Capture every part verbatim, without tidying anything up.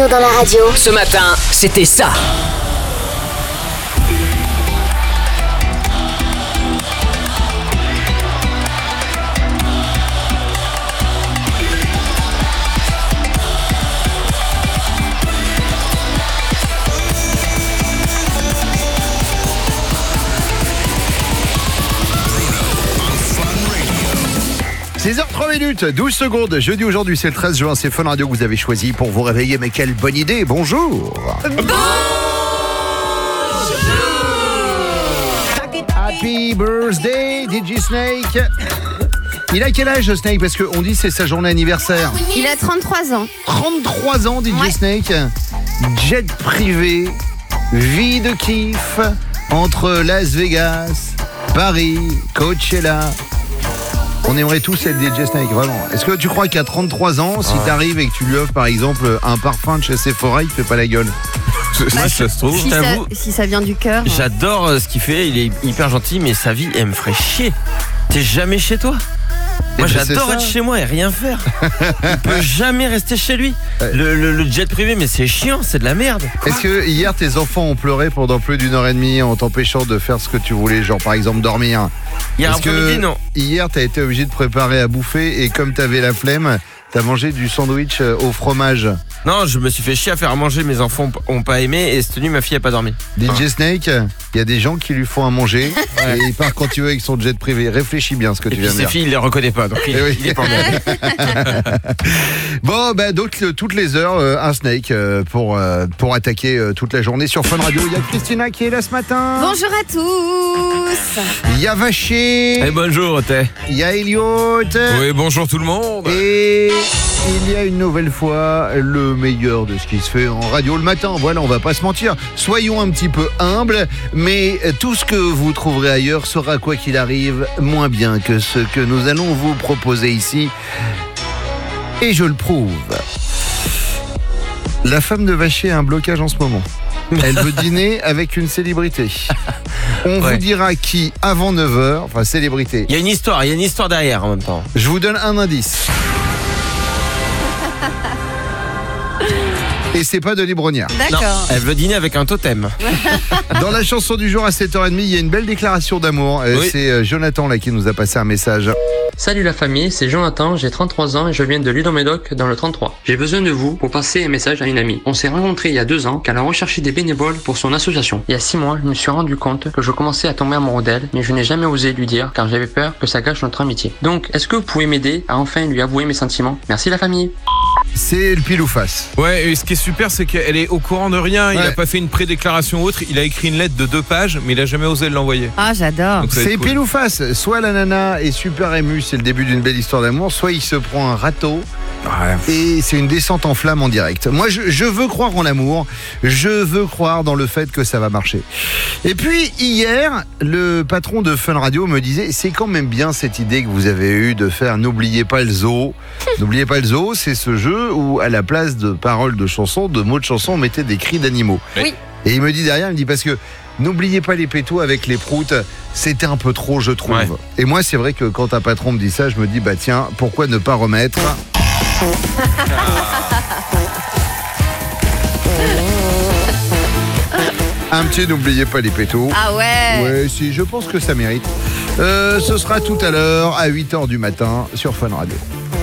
techno dans la radio. Ce matin, c'était ça. six heures trois minutes, douze secondes. Jeudi aujourd'hui, c'est le treize juin. C'est Fun Radio que vous avez choisi pour vous réveiller. Mais quelle bonne idée. Bonjour. Bonjour. Happy birthday, D J Snake. Il a quel âge, Snake? Parce qu'on dit que c'est sa journée anniversaire. Il a trente-trois ans. trente-trois ans, D J Ouais. Snake. Jet privé, vie de kiff entre Las Vegas, Paris, Coachella. On aimerait tous être D J Snake, vraiment. Est-ce que tu crois qu'à trente-trois ans, si t'arrives et que tu lui offres par exemple un parfum de chez Sephora, il te fait pas la gueule? Moi, ça se trouve, Si ça, j'avoue, si ça vient du cœur. j'adore euh, ce qu'il fait, il est hyper gentil, mais sa vie, elle me ferait chier. T'es jamais chez toi? Moi, Eh ben, j'adore c'est être ça. chez moi et rien faire. Il peut jamais rester chez lui. Le, le- le jet privé, mais c'est chiant, c'est de la merde. Est-ce que hier tes enfants ont pleuré pendant plus d'une heure et demie en t'empêchant de faire ce que tu voulais, genre par exemple dormir? Hier Est-ce que après-midi, non. hier t'as été obligé de préparer à bouffer et comme t'avais la flemme, t'as mangé du sandwich euh, au fromage? Non, je me suis fait chier à faire à manger, mes enfants ont pas aimé et cette nuit, ma fille a pas dormi. D J Snake, il y a des gens qui lui font à manger et il part quand tu veux avec son jet privé. Réfléchis bien ce que Et tu puis viens de ses dire. filles, il les reconnaît pas, donc il, Eh oui. il est pas bon. Bon, bah, donc, euh, toutes les heures, euh, un Snake euh, pour, euh, pour attaquer euh, toute la journée sur Fun Radio. Il y a Christina qui est là ce matin. Bonjour à tous. Il y a Vaché. Eh bonjour, t'es. Il y a Elliot. Oui, bonjour tout le monde. Et il y a une nouvelle fois le meilleur de ce qui se fait en radio le matin. Voilà, on va pas se mentir. Soyons un petit peu humbles, mais tout ce que vous trouverez ailleurs sera, quoi qu'il arrive, moins bien que ce que nous allons vous proposer ici. Et je le prouve. La femme de Vacher a un blocage en ce moment. Elle veut dîner avec une célébrité. On Ouais. vous dira qui avant neuf heures, enfin célébrité. Il y a une histoire, il y a une histoire derrière en même temps. Je vous donne un indice. Et c'est pas de Librognard. Non, D'accord. elle veut dîner avec un totem. Dans la chanson du jour à sept heures trente, il y a une belle déclaration d'amour. Euh, Oui. C'est euh, Jonathan là qui nous a passé un message. Salut la famille, c'est Jonathan, j'ai trente-trois ans et je viens de Ludo-Médoc dans le trente-trois. J'ai besoin de vous pour passer un message à une amie. On s'est rencontrés il y a deux ans car elle a recherché des bénévoles pour son association. Il y a six mois, je me suis rendu compte que je commençais à tomber amoureux d'elle, mais je n'ai jamais osé lui dire car j'avais peur que ça gâche notre amitié. Donc, est-ce que vous pouvez m'aider à enfin lui avouer mes sentiments? Merci la famille. C'est le pile ou face. Ouais, et ce qui est super, c'est qu'elle est au courant de rien. Il Ouais. a pas fait une prédéclaration ou autre. Il a écrit une lettre de deux pages, mais il a jamais osé l'envoyer. Ah, j'adore. Donc ça va être C'est cool. pile ou face. Soit la nana est super émue, c'est le début d'une belle histoire d'amour, soit il se prend un râteau Ouais. et c'est une descente en flamme en direct. Moi, je, je veux croire en l'amour, je veux croire dans le fait que ça va marcher. Et puis, hier, le patron de Fun Radio me disait, c'est quand même bien cette idée que vous avez eue de faire N'oubliez pas le zoo. N'oubliez pas le zoo, c'est ce jeu où, à la place de paroles de chansons, de mots de chansons, on mettait des cris d'animaux. Oui. Et il me dit derrière, il me dit, parce que n'oubliez pas les pétos avec les proutes, c'était un peu trop, je trouve. Ouais. Et moi, c'est vrai que quand un patron me dit ça, je me dis, bah tiens, pourquoi ne pas remettre un petit n'oubliez pas les pétos. Ah ouais. Ouais, si, je pense que ça mérite. Euh, ce sera tout à l'heure, à huit heures du matin, sur Fun Radio.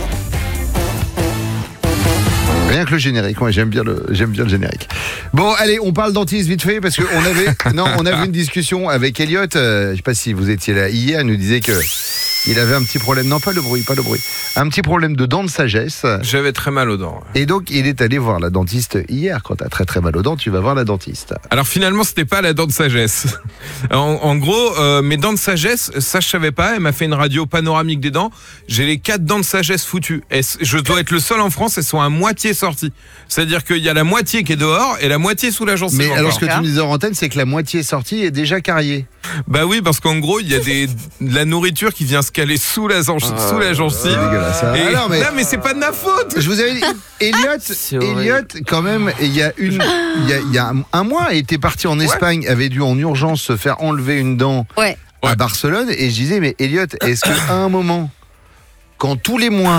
Rien que le générique, moi j'aime bien le, j'aime bien le générique. Bon, allez, on parle dentiste vite fait parce qu'on avait, non, on avait une discussion avec Elliot. Euh, je sais pas si vous étiez là hier, il nous disait que il avait un petit problème, non pas le bruit, pas le bruit, un petit problème de dents de sagesse. J'avais très mal aux dents. Et donc il est allé voir la dentiste hier. Quand t'as très très mal aux dents, tu vas voir la dentiste. Alors finalement, c'était pas la dent de sagesse. En, en gros, euh, mes dents de sagesse, ça je savais pas. Elle m'a fait une radio panoramique des dents. J'ai les quatre dents de sagesse foutues. Et c- je dois être le seul en France. Elles sont à moitié sorties. C'est-à-dire qu'il y a la moitié qui est dehors et la moitié sous la gencive. Mais encore. alors ce que tu me disais en antenne, c'est que la moitié sortie est déjà carriée. Bah oui, parce qu'en gros, il y a des, de la nourriture qui vient se caler sous la, gen- sous la gencive. C'est dégueulasse. hein. Et- Alors, mais- Non, mais c'est pas de ma faute. Je vous avais dit, Elliot, c'est horrible. Elliot, quand même, il y a une, il y a, il y a un, un mois, il était parti en Espagne, avait dû en urgence se faire enlever une dent Ouais. à Ouais. Barcelone, et je disais, mais Elliot, est-ce qu'à un moment, quand tous les mois,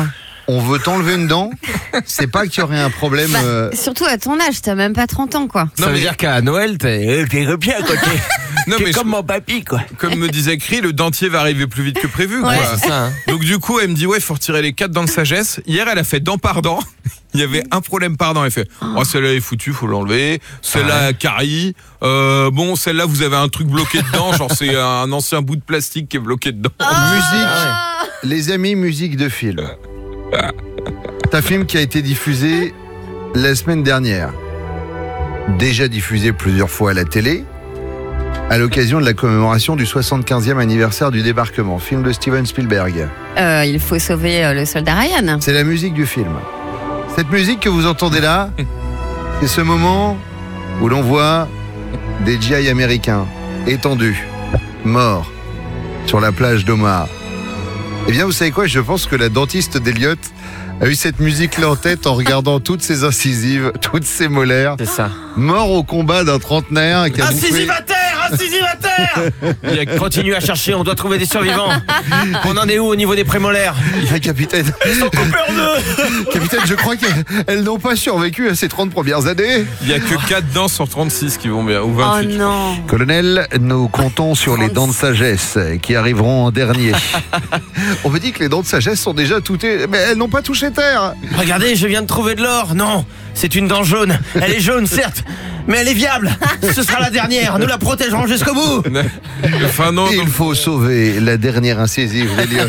on veut t'enlever une dent, c'est pas qu'il y aurait un problème. Bah, euh, surtout à ton âge, t'as même pas trente ans, quoi. Ça Non, veut mais- dire qu'à Noël, t'es t'es bien à côté. Non, T'es mais comme je- mon papy, quoi. comme me disait Cri, le dentier va arriver plus vite que prévu. Ouais. quoi. C'est ça, hein. Donc du coup, elle me dit ouais, faut retirer les quatre dents de sagesse. Hier, elle a fait dent par dent. Il y avait un problème par dent. Elle fait oh celle-là est foutue, faut l'enlever. Celle-là carie. Euh, bon, celle-là vous avez un truc bloqué dedans, genre c'est un ancien bout de plastique qui est bloqué dedans. musique, les amis, musique de film. C'est un film qui a été diffusé la semaine dernière. Déjà diffusé plusieurs fois à la télé, à l'occasion de la commémoration du soixante-quinzième anniversaire du débarquement. Film de Steven Spielberg. Euh, il faut sauver euh, le soldat Ryan. C'est la musique du film. Cette musique que vous entendez là, c'est ce moment où l'on voit des G I américains étendus, morts, sur la plage d'Omaha. Eh bien, vous savez quoi? Je pense que la dentiste d'Eliott a eu cette musique-là en tête en regardant toutes ses incisives, toutes ses molaires. C'est ça. Mort au combat d'un trentenaire qui a bouffé... Incisive à terre, incisive à terre. Continue à chercher, on doit trouver des survivants. On en est où au niveau des prémolaires? Ah, capitaine, capitaine, je crois qu'elles n'ont pas survécu à ces trente premières années. Il y a que quatre dents sur trente-six qui vont bien, ou Oh vingt-huit. non. Colonel, nous comptons sur les dents de sagesse qui arriveront en dernier. On me dit que les dents de sagesse sont déjà toutes... Mais elles n'ont pas touché terre. Regardez, je viens de trouver de l'or. Non, c'est une dent jaune. Elle est jaune, certes, mais elle est viable. Ce sera la dernière. Nous la protégerons jusqu'au bout. Enfin non, Il donc- faut sauver la dernière incisive d'Eliott.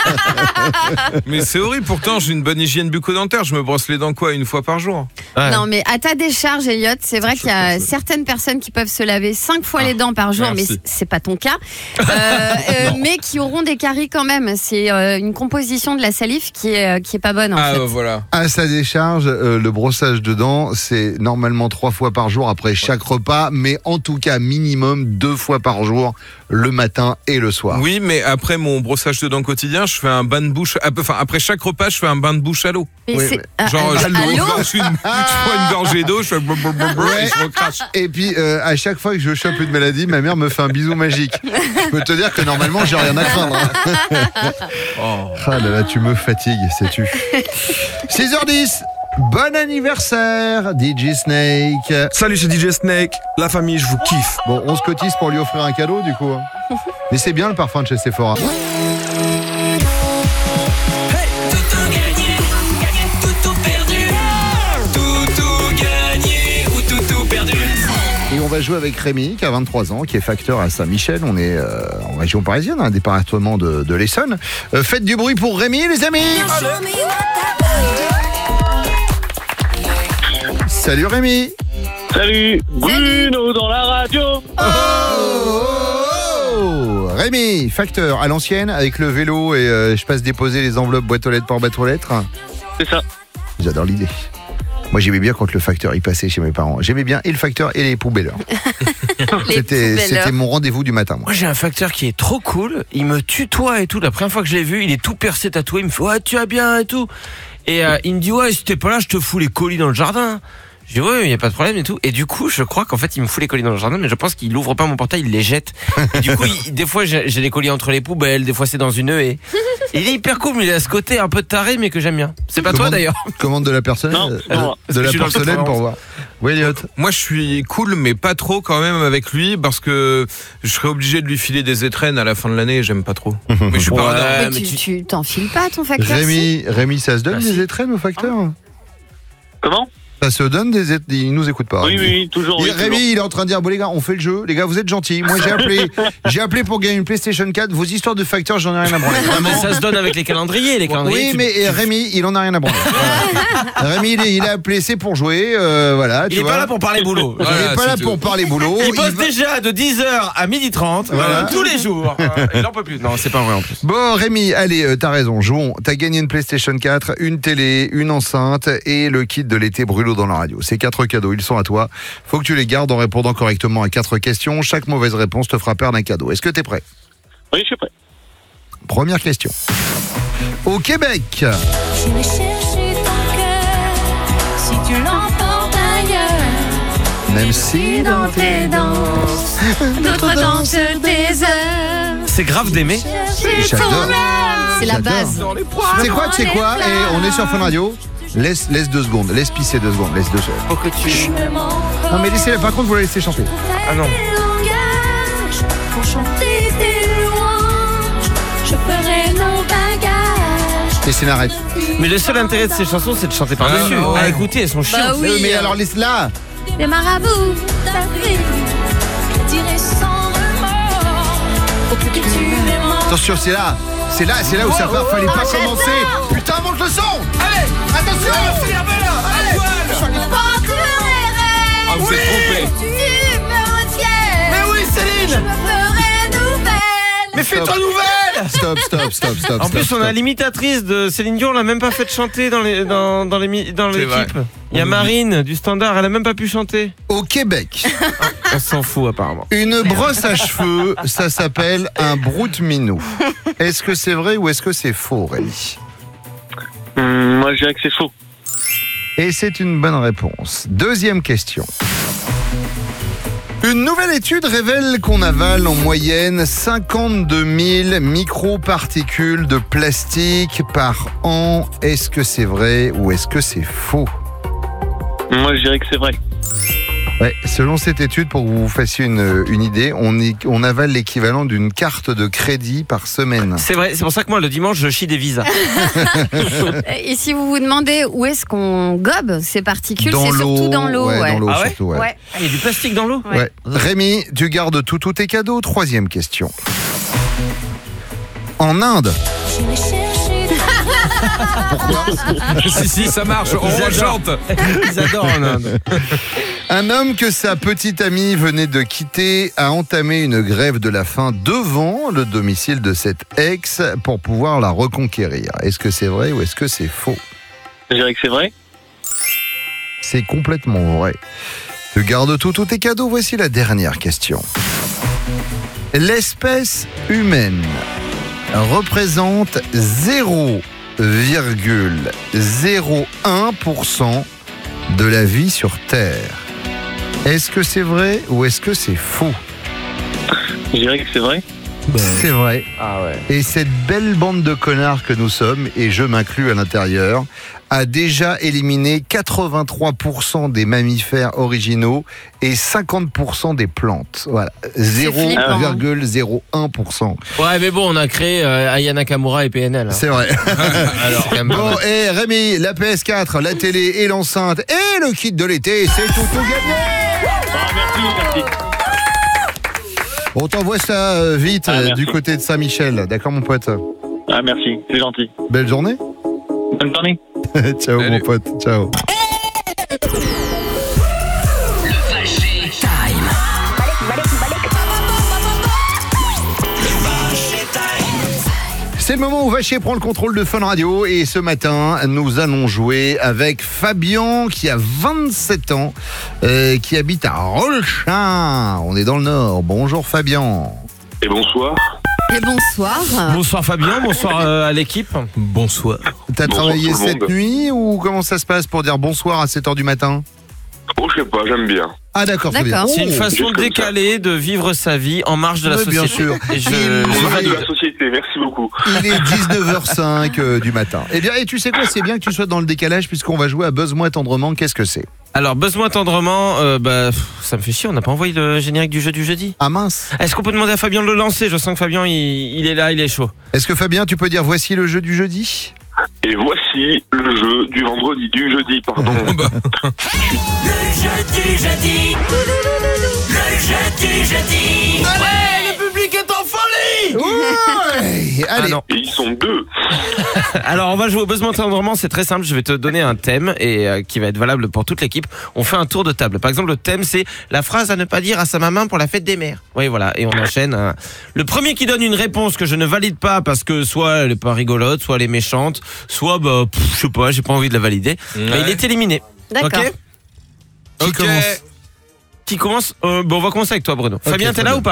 mais c'est horrible. Pourtant, j'ai une bonne hygiène bucco-dentaire. Je me brosse les dents quoi une fois par jour. Ouais. Non, mais à ta décharge, Elliot, c'est vrai qu'il y a ça. certaines personnes qui peuvent se laver cinq fois les dents par jour, merci. mais c- c'est pas ton cas, euh, euh, mais qui auront des caries quand même. C'est euh, une composition de la salive qui est euh, qui est pas bonne en Ah fait. euh, voilà. À sa décharge, euh, le brossage de dents, c'est normalement trois fois par jour après chaque repas, mais en tout cas minimum deux fois par jour, le matin et le soir. Oui, mais après mon brossage de dents quotidien, je fais un bain de bouche. Enfin, après chaque repas, je fais un bain de bouche à l'eau. Mais Oui, c'est- mais- ah, Genre, ah, je, à je l'eau gorge une, je prends une gorgée d'eau, je fais blablabla Ouais. et je recrache. Et puis, euh, à chaque fois que je chope une maladie, ma mère me fait un bisou magique. Je peux te dire que normalement, j'ai rien à craindre. hein. Oh. Ah là là, tu me fatigues, sais-tu. six heures dix, bon anniversaire, D J Snake. Salut, c'est D J Snake. La famille, je vous kiffe. Bon, on se cotise pour lui offrir un cadeau, du coup. hein. Mais c'est bien le parfum de chez Sephora. Et on va jouer avec Rémi, qui a vingt-trois ans, qui est facteur à Saint-Michel. On est euh, en région parisienne, un département de, de l'Essonne. Euh, faites du bruit pour Rémi, les amis. Salut Rémi. Salut, Bruno dans la radio. Oh, oh, oh. Rémi, facteur à l'ancienne, avec le vélo et euh, je passe déposer les enveloppes boîte aux lettres par boîte aux lettres. C'est ça. J'adore l'idée. Moi, j'aimais bien quand le facteur il passait chez mes parents. J'aimais bien et le facteur et les poubelleurs. Les C'était, poubelleurs. c'était mon rendez-vous du matin. Moi. Moi, j'ai un facteur qui est trop cool. Il me tutoie et tout. La première fois que je l'ai vu, il est tout percé, tatoué. Il me fait ouais, tu vas bien et tout. Et euh, il me dit ouais, si t'es pas là, je te fous les colis dans le jardin. Je dis ouais, il y a pas de problème et tout. Et du coup, je crois qu'en fait, il me fout les colis dans le jardin, mais je pense qu'il ouvre pas mon portail, il les jette. Et du coup, il- des fois, j'ai, j'ai les colis entre les poubelles, des fois c'est dans une haie. Et il est hyper cool, mais il a ce côté un peu taré, mais que j'aime bien. C'est pas toi Commande- d'ailleurs. Commande de la personne. Non, euh, c'est moi. de la Je suis dans le porcelaine pour quatre-vingt-onze. voir. Oui, Elliot. Moi, je suis cool, mais pas trop quand même avec lui, parce que je serais obligé de lui filer des étrennes à la fin de l'année. Et j'aime pas trop. Mais je suis pas Ouais. radin. Mais mais tu, tu- tu t'enfiles pas ton facteur si Rémi, Rémi, ça se donne Ah, des si. étrennes au facteur? Comment? Ça se donne des étrennes. Il nous écoute pas. Oui, Rémi. oui, oui, toujours. Et oui, Rémi, toujours. il est en train de dire bon les gars, on fait le jeu. Les gars, vous êtes gentils. Moi, j'ai appelé, j'ai appelé pour gagner une PlayStation quatre. Vos histoires de facteurs, j'en ai rien à branler. Ah, mais ça se donne avec les calendriers. Les calendriers Oui, tu- mais et Rémi, il en a rien à branler. Voilà. Rémi, il, est, il a appelé, c'est pour jouer. euh, voilà. il tu est vois. pas là pour parler boulot. Il Voilà, est pas c'est là tout. pour parler boulot. Il bosse va- déjà de dix heures à midi trente, Voilà. euh, tous les jours. Euh, il en peut plus. Non, c'est pas vrai en plus. Bon, Rémi, allez, euh, t'as raison. Jouons. T'as gagné une PlayStation quatre, une télé, une enceinte et le kit de l'été Brûlot dans la radio. Ces quatre cadeaux, ils sont à toi. Faut que tu les gardes en répondant correctement à quatre questions. Chaque mauvaise réponse te fera perdre un cadeau. Est-ce que t'es prêt? Oui, je suis prêt. Première question. Au Québec, Je vais chercher ton cœur si tu l'emportes ailleurs. Même si dans tes danses, d'autres dansent tes heures. C'est grave d'aimer. J'adore. C'est la J'adore. base. C'est quoi, tu sais quoi? Et on est sur Fun Radio. Laisse, laisse deux secondes, laisse pisser deux secondes, laisse deux secondes. Faut que tu... Non mais laissez, par contre vous la laissez chanter. Ah non. Pour chanter tes louanges, je ferai nos bagages. Et c'est l'arrête. Mais le seul intérêt de ces chansons, c'est de chanter par-dessus. Ah, ouais. Ah, écoutez, elles sont chiantes. Bah oui. Mais alors laisse là. Des marabouts d'Afrique, je dirai sans remords que tu es mort. Attention, c'est là. C'est là, c'est là où ça va. Fallait pas commencer. Putain, monte le son. Allez, attention. Ah, vous êtes trompés. Tu me retiens. Mais oui, Céline. Je me ferai nouvelle. Mais fais-toi nouvelle. Stop, stop, stop, stop. En stop, plus, on stop. a l'imitatrice de Céline Dion, on l'a même pas fait chanter dans les dans dans les mi- dans C'est l'équipe. vrai. Il y a Marine du Standard, elle a même pas pu chanter. Au Québec, On s'en fout apparemment. une brosse à cheveux, ça s'appelle un broute-minou. Est-ce que c'est vrai ou est-ce que c'est faux, Rémi? Hum, moi, je dirais que c'est faux. Et c'est une bonne réponse. Deuxième question. Une nouvelle étude révèle qu'on avale en moyenne cinquante-deux mille microparticules de plastique par an. Est-ce que c'est vrai ou est-ce que c'est faux? Moi, je dirais que c'est vrai. Ouais, selon cette étude, pour que vous vous fassiez une, une idée, on, y- on avale l'équivalent d'une carte de crédit par semaine. C'est vrai, c'est pour ça que moi le dimanche je chie des visas. Et si vous vous demandez où est-ce qu'on gobe ces particules, Dans c'est l'eau, surtout dans l'eau. ouais, Ouais. dans l'eau Ah ouais surtout, ouais. Ouais. Ah, il y a du plastique dans l'eau. Ouais. Ouais. Rémi, tu gardes tout, tous tes cadeaux. Troisième question. En Inde, J'irai chercher Si, si, ça marche, on Ils adorent. rechante. Ils adorent en Inde. un homme que sa petite amie venait de quitter a entamé une grève de la faim devant le domicile de cette ex pour pouvoir la reconquérir. Est-ce que c'est vrai ou est-ce que c'est faux? Je dirais que c'est vrai. C'est complètement vrai. Tu gardes tout, tous tes cadeaux. Voici la dernière question. L'espèce humaine représente zéro virgule zéro un pour cent de la vie sur Terre. Est-ce que c'est vrai ou est-ce que c'est faux? Je dirais que c'est vrai. C'est vrai. Ah ouais. Et cette belle bande de connards que nous sommes, et je m'inclus à l'intérieur, a déjà éliminé quatre-vingt-trois pour cent des mammifères originaux et cinquante pour cent des plantes. Voilà, zéro virgule zéro un pour cent. Ouais, mais bon, on a créé euh, Aya Nakamura et P N L. hein. C'est vrai. Alors, quand même pas Bon, mal. et Rémi, la P S quatre, la télé et l'enceinte et le kit de l'été, c'est tout, tout gagné. Ah, merci, merci. On t'envoie ça euh, vite Ah, euh, merci. du côté de Saint-Michel. D'accord, mon pote? Ah, merci, c'est gentil. Belle journée. Bonne journée. Ciao, Salut. mon pote. Ciao. C'est le moment où Vachier prend le contrôle de Fun Radio et ce matin, nous allons jouer avec Fabien qui a vingt-sept ans, euh, qui habite à Rolchin. On est dans le Nord. Bonjour Fabien. Et bonsoir. Et bonsoir. Bonsoir Fabien, bonsoir euh, à l'équipe. Bonsoir. T'as Bonsoir travaillé tout le cette monde. nuit ou comment ça se passe pour dire bonsoir à sept heures du matin? Oh, je sais pas, j'aime bien. Ah d'accord, très bien. D'accord. C'est une Oh, façon juste comme décalée de vivre sa vie en marge de la Oui, bien société. sûr. Et je, Il- je il- valide. De la société, merci beaucoup. Il est dix-neuf heures cinq euh, du matin. Eh bien, et tu sais quoi, c'est bien que tu sois dans le décalage puisqu'on va jouer à Buzz-moi tendrement. Qu'est-ce que c'est? Alors, buzz-moi tendrement, euh, bah, pff, ça me fait chier, on n'a pas envoyé le générique du jeu du jeudi. Ah mince. Est-ce qu'on peut demander à Fabien de le lancer? Je sens que Fabien, il, il est là, il est chaud. Est-ce que Fabien, tu peux dire voici le jeu du jeudi? Et voici le jeu du vendredi, du jeudi, pardon. Allez, le public est en folie! Ouais. Ah Allez. non. Et ils sont deux. Alors, on va jouer au buzz-moi tendrement, c'est très simple, je vais te donner un thème et euh, qui va être valable pour toute l'équipe. On fait un tour de table. Par exemple, le thème, c'est la phrase à ne pas dire à sa maman pour la fête des mères. Oui, voilà, et on enchaîne. hein. Le premier qui donne une réponse que je ne valide pas parce que soit elle est pas rigolote, soit elle est méchante, soit, bah, pff, je sais pas, j'ai pas envie de la valider, bah, Ouais. il est éliminé. D'accord. Ok. Qui Ok. commence? Qui commence euh, Bon, on va commencer avec toi, Bruno. Ok, Fabien, t'es très là bien. ou pas?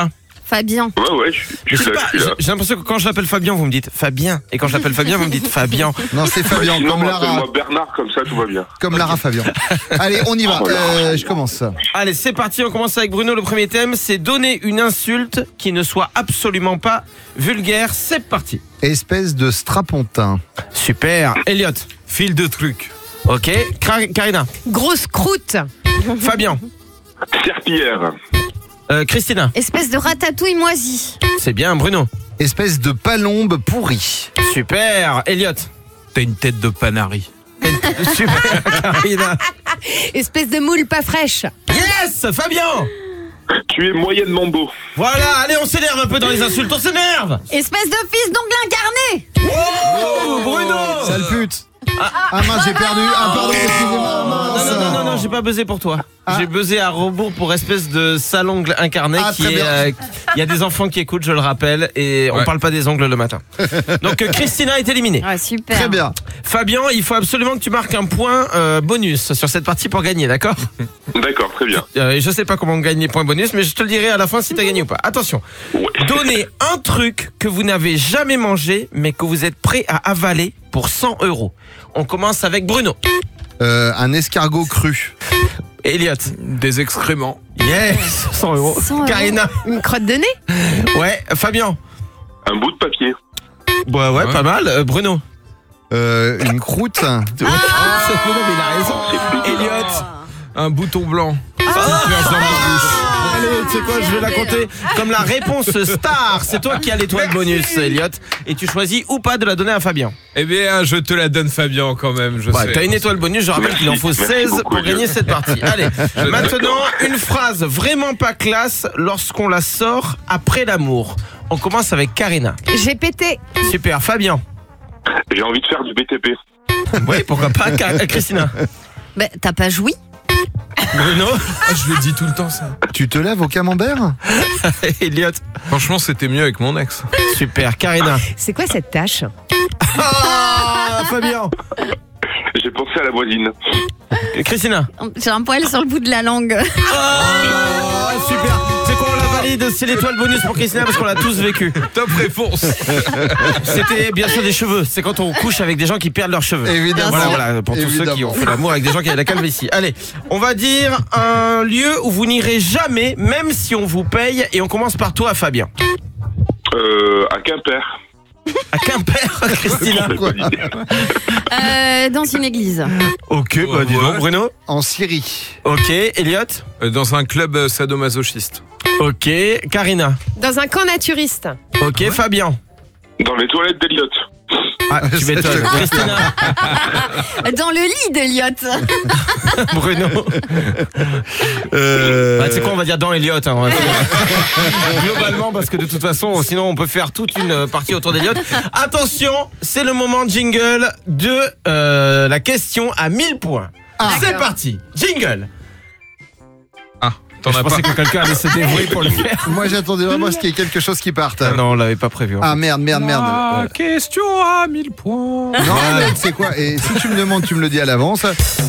Fabien. Ouais, ouais, je, je Je suis sais là, pas, je suis j'ai là. j'ai l'impression que quand je l'appelle Fabien, vous me dites Fabien. Et quand je l'appelle Fabien, vous me dites Fabien. Non, c'est Fabien, Sinon, comme Lara. appelle-moi Bernard, comme ça, tout va bien. Comme Lara Fabien. Allez, on y va. Euh, je commence. Allez, c'est parti, on commence avec Bruno. Le premier thème, c'est donner une insulte qui ne soit absolument pas vulgaire. C'est parti. Espèce de strapontin. Super. Elliot. Fil de truc. Ok. Car- Karina. Grosse croûte. Fabien. Serpillière. Euh, Christina. Espèce de ratatouille moisie. C'est bien, Bruno. Espèce de palombe pourrie. Super. Elliot. T'as une tête de panari. Super. Karina. Espèce de moule pas fraîche. Yes. Fabien. Tu es moyennement beau. Voilà, allez, on s'énerve un peu dans les insultes, on s'énerve. Espèce de fils d'ongle incarné. Oh, Bruno. Sale pute. Ah mince, j'ai perdu. Ah pardon, excusez-moi. Non, mince. non, non, non, non, j'ai pas buzzé pour toi. Ah. J'ai buzzé à rebours pour espèce de sale ongle incarné Ah, qui très est. bien. euh, Il y a des enfants qui écoutent, je le rappelle, et on Ouais. parle pas des ongles le matin. Donc euh, Christina est éliminée. Ouais, super. Très bien. Fabien, il faut absolument que tu marques un point euh, bonus sur cette partie pour gagner, d'accord? D'accord, très bien. euh, Je sais pas comment on gagne les points bonus, mais je te le dirai à la fin si t'as gagné ou pas. Attention. Ouais. Donnez un truc que vous n'avez jamais mangé, mais que vous êtes prêt à avaler pour cent euros. On commence avec Bruno. Euh, un escargot cru. Elliot. Des excréments. Yes, cent euros. cent euros. Karina. Une crotte de nez. Ouais, Fabien. Un bout de papier. Bah ouais, Ouais. pas mal. Euh, Bruno. Euh, une croûte. Ah c'est Bruno, mais il a raison. Elliot. Un bouton blanc. Allez, tu sais quoi, je vais la compter comme la réponse star. C'est toi qui as l'étoile bonus, Elliot. Et tu choisis ou pas de la donner à Fabien. Eh bien, je te la donne, Fabien, quand même. Je Bah, sais. t'as une étoile bonus, je rappelle qu'il en faut Merci seize beaucoup, pour gagner Elliot. cette partie. Allez, maintenant, une phrase vraiment pas classe lorsqu'on la sort après l'amour. On commence avec Karina. J'ai pété. Super, Fabien. J'ai envie de faire du B T P. Oui, pourquoi pas, Car- euh, Christina. Bah, t'as pas joui? Bruno. Ah, je le dis tout le temps, ça. Tu te lèves au camembert. Elliot. Franchement, c'était mieux avec mon ex. Super, Karina. C'est quoi cette tâche? Ah, Fabien. J'ai pensé à la voisine. Christina. J'ai un poil sur le bout de la langue. Ah, super. C'est quoi, on la valide? C'est l'étoile bonus pour Christina parce qu'on l'a tous vécu. Top réponse. C'était bien sûr des cheveux. C'est quand on couche avec des gens qui perdent leurs cheveux. Évidemment. Voilà, voilà, pour tous ceux qui Évidemment. ont fait l'amour avec des gens qui avaient la calvitie. Allez, on va dire un lieu où vous n'irez jamais, même si on vous paye. Et on commence par toi, Fabien. Euh, à Quimper. À Quimper, Christina. Quoi Euh, dans une église. Ok, bah dis donc, Ouais. Bruno. En Syrie. Ok, Elliot. Euh, Dans un club euh, sadomasochiste. Ok, Karina. Dans un camp naturiste. Ok, Fabien. Dans les toilettes d'Eliott. Ah, tu Ça, m'étonnes. je te Christina. Dans le lit d'Eliott. Bruno. Euh, Bah, tu sais quoi, on va dire dans Elliot. Hein, on va dire. Globalement, parce que de toute façon, sinon on peut faire toute une partie autour d'Elliot. Attention, c'est le moment jingle de euh, la question à mille points. Ah. C'est parti, jingle. Ah, t'en Je as pas. pensais que quelqu'un allait se dévouer pour le faire. Moi, j'attendais vraiment à ce qu'il y ait quelque chose qui parte. Ah non, on l'avait pas prévu. Ah merde, merde, merde. Ah, question à mille points. Non, mais tu sais quoi? Et si tu me demandes, tu me le dis à l'avance.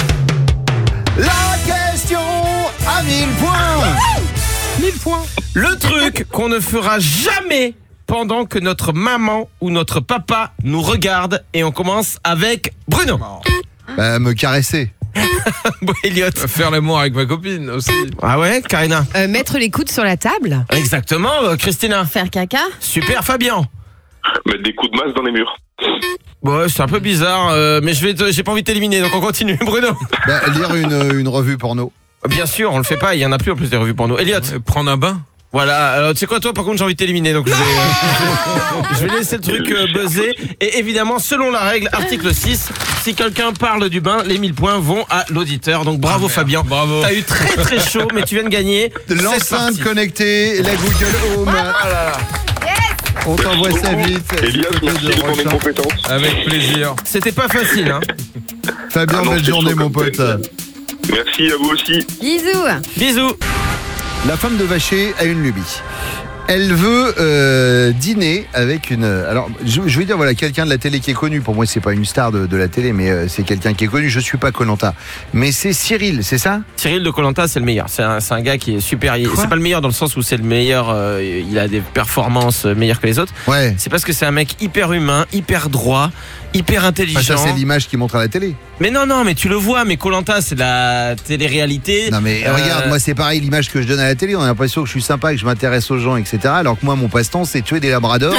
La question à mille points. mille points. Le truc qu'on ne fera jamais pendant que notre maman ou notre papa nous regarde. Et on commence avec Bruno. Bah, me caresser. Bon, Elliot. Faire l'amour avec ma copine aussi. Ah ouais, Karina. Euh, mettre les coudes sur la table. Exactement, euh, Christina. Faire caca. Super, Fabien. Mettre des coups de masse dans les murs. Ouais, c'est un peu bizarre, euh, mais je vais, te- j'ai pas envie de t'éliminer, donc on continue. Bruno. Bah, lire une, une revue porno. Bien sûr, on le fait pas, il y en a plus en plus des revues pour nous. Elliot. Euh, Prendre un bain. Voilà, alors tu sais quoi, toi par contre j'ai envie de t'éliminer, donc je vais, euh, je vais laisser le truc euh, buzzer. Et évidemment, selon la règle, article six, si quelqu'un parle du bain, les mille points vont à l'auditeur. Donc bravo Ah, merde. Fabien. Bravo. T'as eu très très chaud, mais tu viens de gagner. cette L'enceinte partie. connectée, la Google Home. Ah là là. On t'envoie ça beaucoup. vite. Eliott, Du côté merci de pour mes Rochin. compétences. Avec plaisir. C'était pas facile, hein. Fabien, Ah non, belle c'est journée, chaud mon comme pote. tel. Merci à vous aussi. Bisous. Bisous. La femme de Vacher a une lubie. Elle veut euh, dîner avec une. Alors, je, je vais dire, voilà, quelqu'un de la télé qui est connu. Pour moi, c'est pas une star de, de la télé, mais euh, c'est quelqu'un qui est connu. Je suis pas Koh-Lanta, mais c'est Cyril, c'est ça? Cyril de Koh-Lanta, c'est le meilleur. C'est un, c'est un gars qui est super. Il- Quoi C'est pas le meilleur dans le sens où c'est le meilleur. euh, il a des performances euh, meilleures que les autres. Ouais. C'est parce que c'est un mec hyper humain, hyper droit, hyper intelligent. Enfin, ça, c'est l'image qui montre à la télé. Mais non, non, mais tu le vois. Mais Koh-Lanta, c'est de la télé-réalité. Non, mais Euh, regarde, moi, c'est pareil, l'image que je donne à la télé. On a l'impression que je suis sympa, que je m'intéresse aux gens, et cetera. Alors que moi, mon passe-temps, c'est tuer des labradors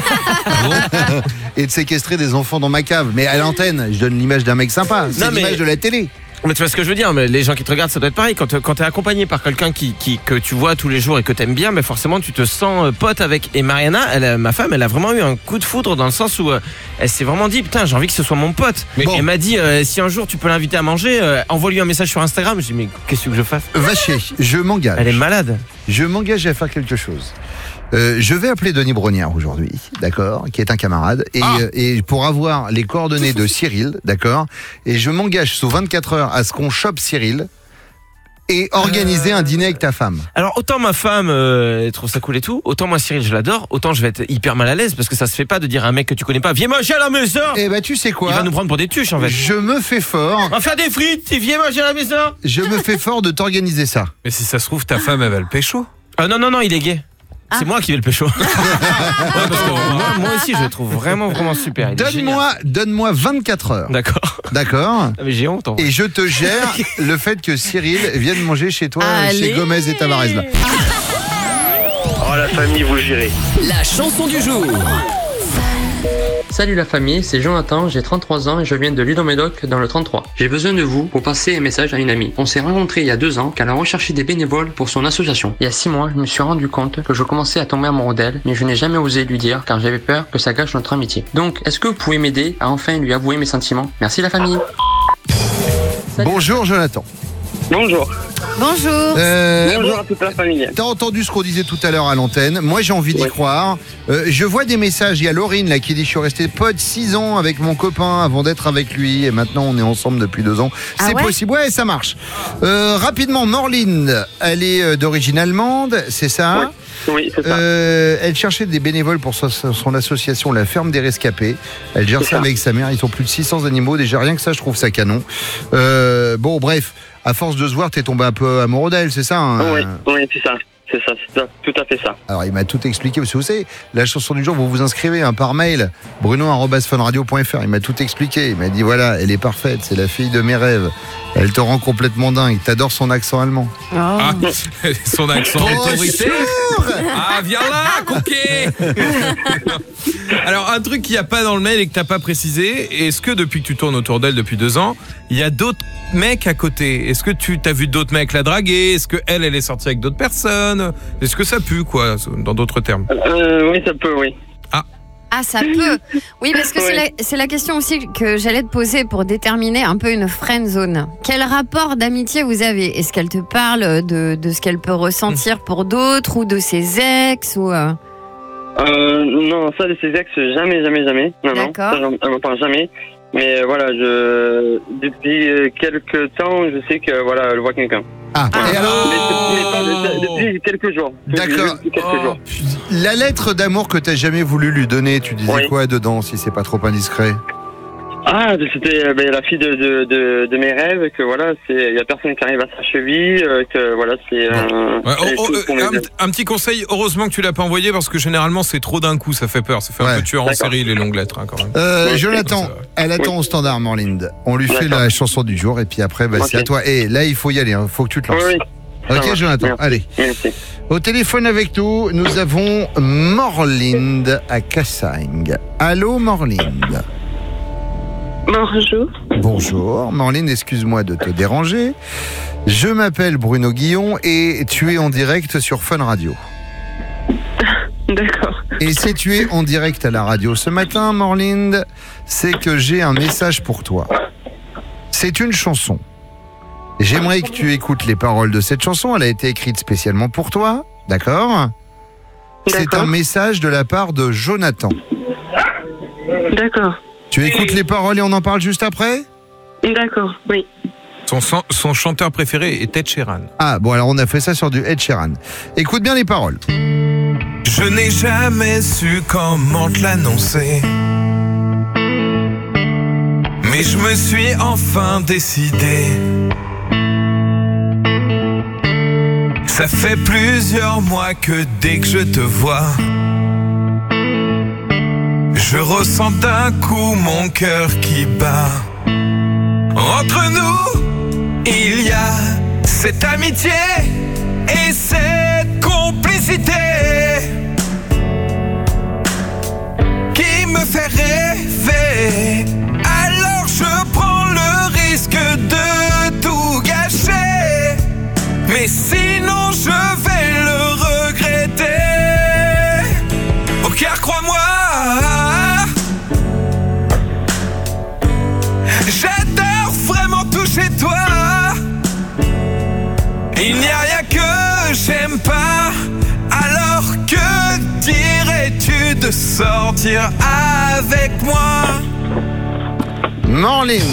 et de séquestrer des enfants dans ma cave. Mais à l'antenne, je donne l'image d'un mec sympa. C'est Non, mais- l'image de la télé. Mais tu vois ce que je veux dire, mais les gens qui te regardent, ça doit être pareil. Quand, quand t'es accompagné par quelqu'un qui, qui, que tu vois tous les jours et que t'aimes bien, mais forcément tu te sens euh, pote avec. Et Mariana, elle, a- ma femme, elle a vraiment eu un coup de foudre dans le sens où euh, elle s'est vraiment dit, putain, j'ai envie que ce soit mon pote. Mais bon. Elle m'a dit, euh, si un jour tu peux l'inviter à manger, euh, envoie-lui un message sur Instagram. Je dis, mais qu'est-ce que je fasse? Va chier, je m'engage. Elle est malade. Je m'engage à faire quelque chose. Euh, je vais appeler Denis Brognard aujourd'hui, d'accord, qui est un camarade, et, Ah. euh, et pour avoir les coordonnées de Cyril, d'accord, et je m'engage sous vingt-quatre heures à ce qu'on chope Cyril et organiser un dîner avec ta femme. Alors autant ma femme euh, elle trouve ça cool et tout, autant moi Cyril je l'adore, autant je vais être hyper mal à l'aise parce que ça se fait pas de dire à un mec que tu connais pas, viens manger à la maison. Eh ben tu sais Il quoi, va nous prendre pour des tuches en fait. je me fais fort, On va faire des frites, viens manger à la maison. je me fais fort de t'organiser ça. Mais si ça se trouve, ta femme, elle va le pécho. Ah non non non, il est gay. C'est moi qui vais le pécho. Ouais, parce que moi, moi aussi je le trouve vraiment vraiment super. Il est Donne-moi, donne-moi vingt-quatre heures, génial. D'accord. d'accord, Ah, mais j'ai honte en vrai. et je te gère le fait que Cyril vienne manger chez toi, Allez. chez Gomez et Tavares là. Oh la famille, vous gérez. La chanson du jour. Salut la famille, c'est Jonathan, j'ai trente-trois ans et je viens de Ludomédoc dans le trente-trois. J'ai besoin de vous pour passer un message à une amie. On s'est rencontrés il y a deux ans car elle a recherché des bénévoles pour son association. Il y a six mois, je me suis rendu compte que je commençais à tomber amoureux d'elle, mais je n'ai jamais osé lui dire car j'avais peur que ça gâche notre amitié. Donc, est-ce que vous pouvez m'aider à enfin lui avouer mes sentiments? Merci la famille. Salut. Bonjour Jonathan. Bonjour. Bonjour. Euh, Bonjour à toute la famille. T'as entendu ce qu'on disait tout à l'heure à l'antenne. Moi, j'ai envie d'y Oui. croire. Euh, je vois des messages. Il y a Laurine là qui dit: je suis resté pote six ans avec mon copain avant d'être avec lui, et maintenant on est ensemble depuis deux ans. Ah C'est ouais possible. Ouais, ça marche. Euh, rapidement, Morline, elle est euh, d'origine allemande, c'est ça? Oui, c'est ça. Euh, elle cherchait des bénévoles pour son, son association La Ferme des Rescapés. Elle gère C'est ça ça. avec sa mère. Ils ont plus de six cents animaux. Déjà, rien que ça, je trouve ça canon. Euh, bon, bref, à force de se voir, t'es tombé un peu amoureux d'elle, c'est ça hein? Oui, oui, c'est ça. C'est ça, c'est ça, tout à fait ça. Alors, il m'a tout expliqué. Parce que vous savez, la chanson du jour, vous vous inscrivez hein, par mail, bruno arobase fun radio point f r. Il m'a tout expliqué. Il m'a dit voilà, elle est parfaite, c'est la fille de mes rêves. Elle te rend complètement dingue. T'adores son accent allemand. Oh. Ah, son accent autoritaire. Ah, viens là, coquet. Alors, un truc qu'il n'y a pas dans le mail et que t'as pas précisé, est-ce que depuis que tu tournes autour d'elle depuis deux ans, il y a d'autres mecs à côté? Est-ce que tu t'as vu d'autres mecs la draguer? Est-ce que elle, elle est sortie avec d'autres personnes? Est-ce que ça pue, quoi, dans d'autres termes? Euh, oui, ça peut, oui. Ah, ça peut. Oui, parce que c'est Oui. la, c'est la question aussi que j'allais te poser pour déterminer un peu une friend zone. Quel rapport d'amitié vous avez? Est-ce qu'elle te parle de, de ce qu'elle peut ressentir pour d'autres ou de ses ex ou euh, Euh, non, ça, de ses ex, jamais, jamais, jamais. Non, non, D'accord. ça, j'en- elle m'en parle jamais. Mais euh, voilà, je depuis euh, quelques temps, je sais que voilà, elle voit quelqu'un. Ah, Ah. et alors Mais, mais pas de- depuis quelques jours. D'accord. Depuis quelques jours. la lettre d'amour que t'as jamais voulu lui donner, tu disais Oui. quoi dedans, si c'est pas trop indiscret? Ah, c'était euh, ben, la fille de, de, de, de mes rêves, que voilà, c'est il y a personne qui arrive à sa cheville, euh, que voilà, c'est euh, Ouais, c'est oh, oh, tout pour mes un, rêves. un petit conseil, heureusement que tu l'as pas envoyé parce que généralement c'est trop d'un coup, ça fait peur, ça fait un Ouais. peu tueur en D'accord. série les longues lettres hein, quand même. Euh, Ouais, Jonathan, c'est vrai. elle attend au standard, Morlinde. On lui fait D'accord. la chanson du jour et puis après, bah, c'est Ok. à toi. Et là, il faut y aller, hein. Faut que tu te Oui, lances. oui. Ça Ok, va. Jonathan, Merci. allez. Merci. Au téléphone avec nous, nous avons Morlinde à Cassagnes. Allô, Morlinde. Bonjour. Bonjour. Morlinde, excuse-moi de te déranger. Je m'appelle Bruno Guillon et tu es en direct sur Fun Radio. D'accord. Et si tu es en direct à la radio ce matin, Morlinde, c'est que j'ai un message pour toi. C'est une chanson. J'aimerais que tu écoutes les paroles de cette chanson. Elle a été écrite spécialement pour toi, d'accord? C'est D'accord. un message de la part de Jonathan. D'accord. Tu écoutes les paroles et on en parle juste après? D'accord, oui. Son, son, son chanteur préféré est Ed Sheeran. Ah, bon, alors on a fait ça sur du Ed Sheeran. Écoute bien les paroles. Je n'ai jamais su comment te l'annoncer. Mais je me suis enfin décidé. Ça fait plusieurs mois que dès que je te vois, je ressens d'un coup mon cœur qui bat. Entre nous, il y a cette amitié et cette complicité qui me fait rêver. Alors je prends le risque de tout gâcher, mais sinon je vais le regretter. Au cœur, crois-moi, j'adore vraiment toucher toi. Il n'y a rien que j'aime pas. Alors que dirais-tu de sortir avec moi? Morlind,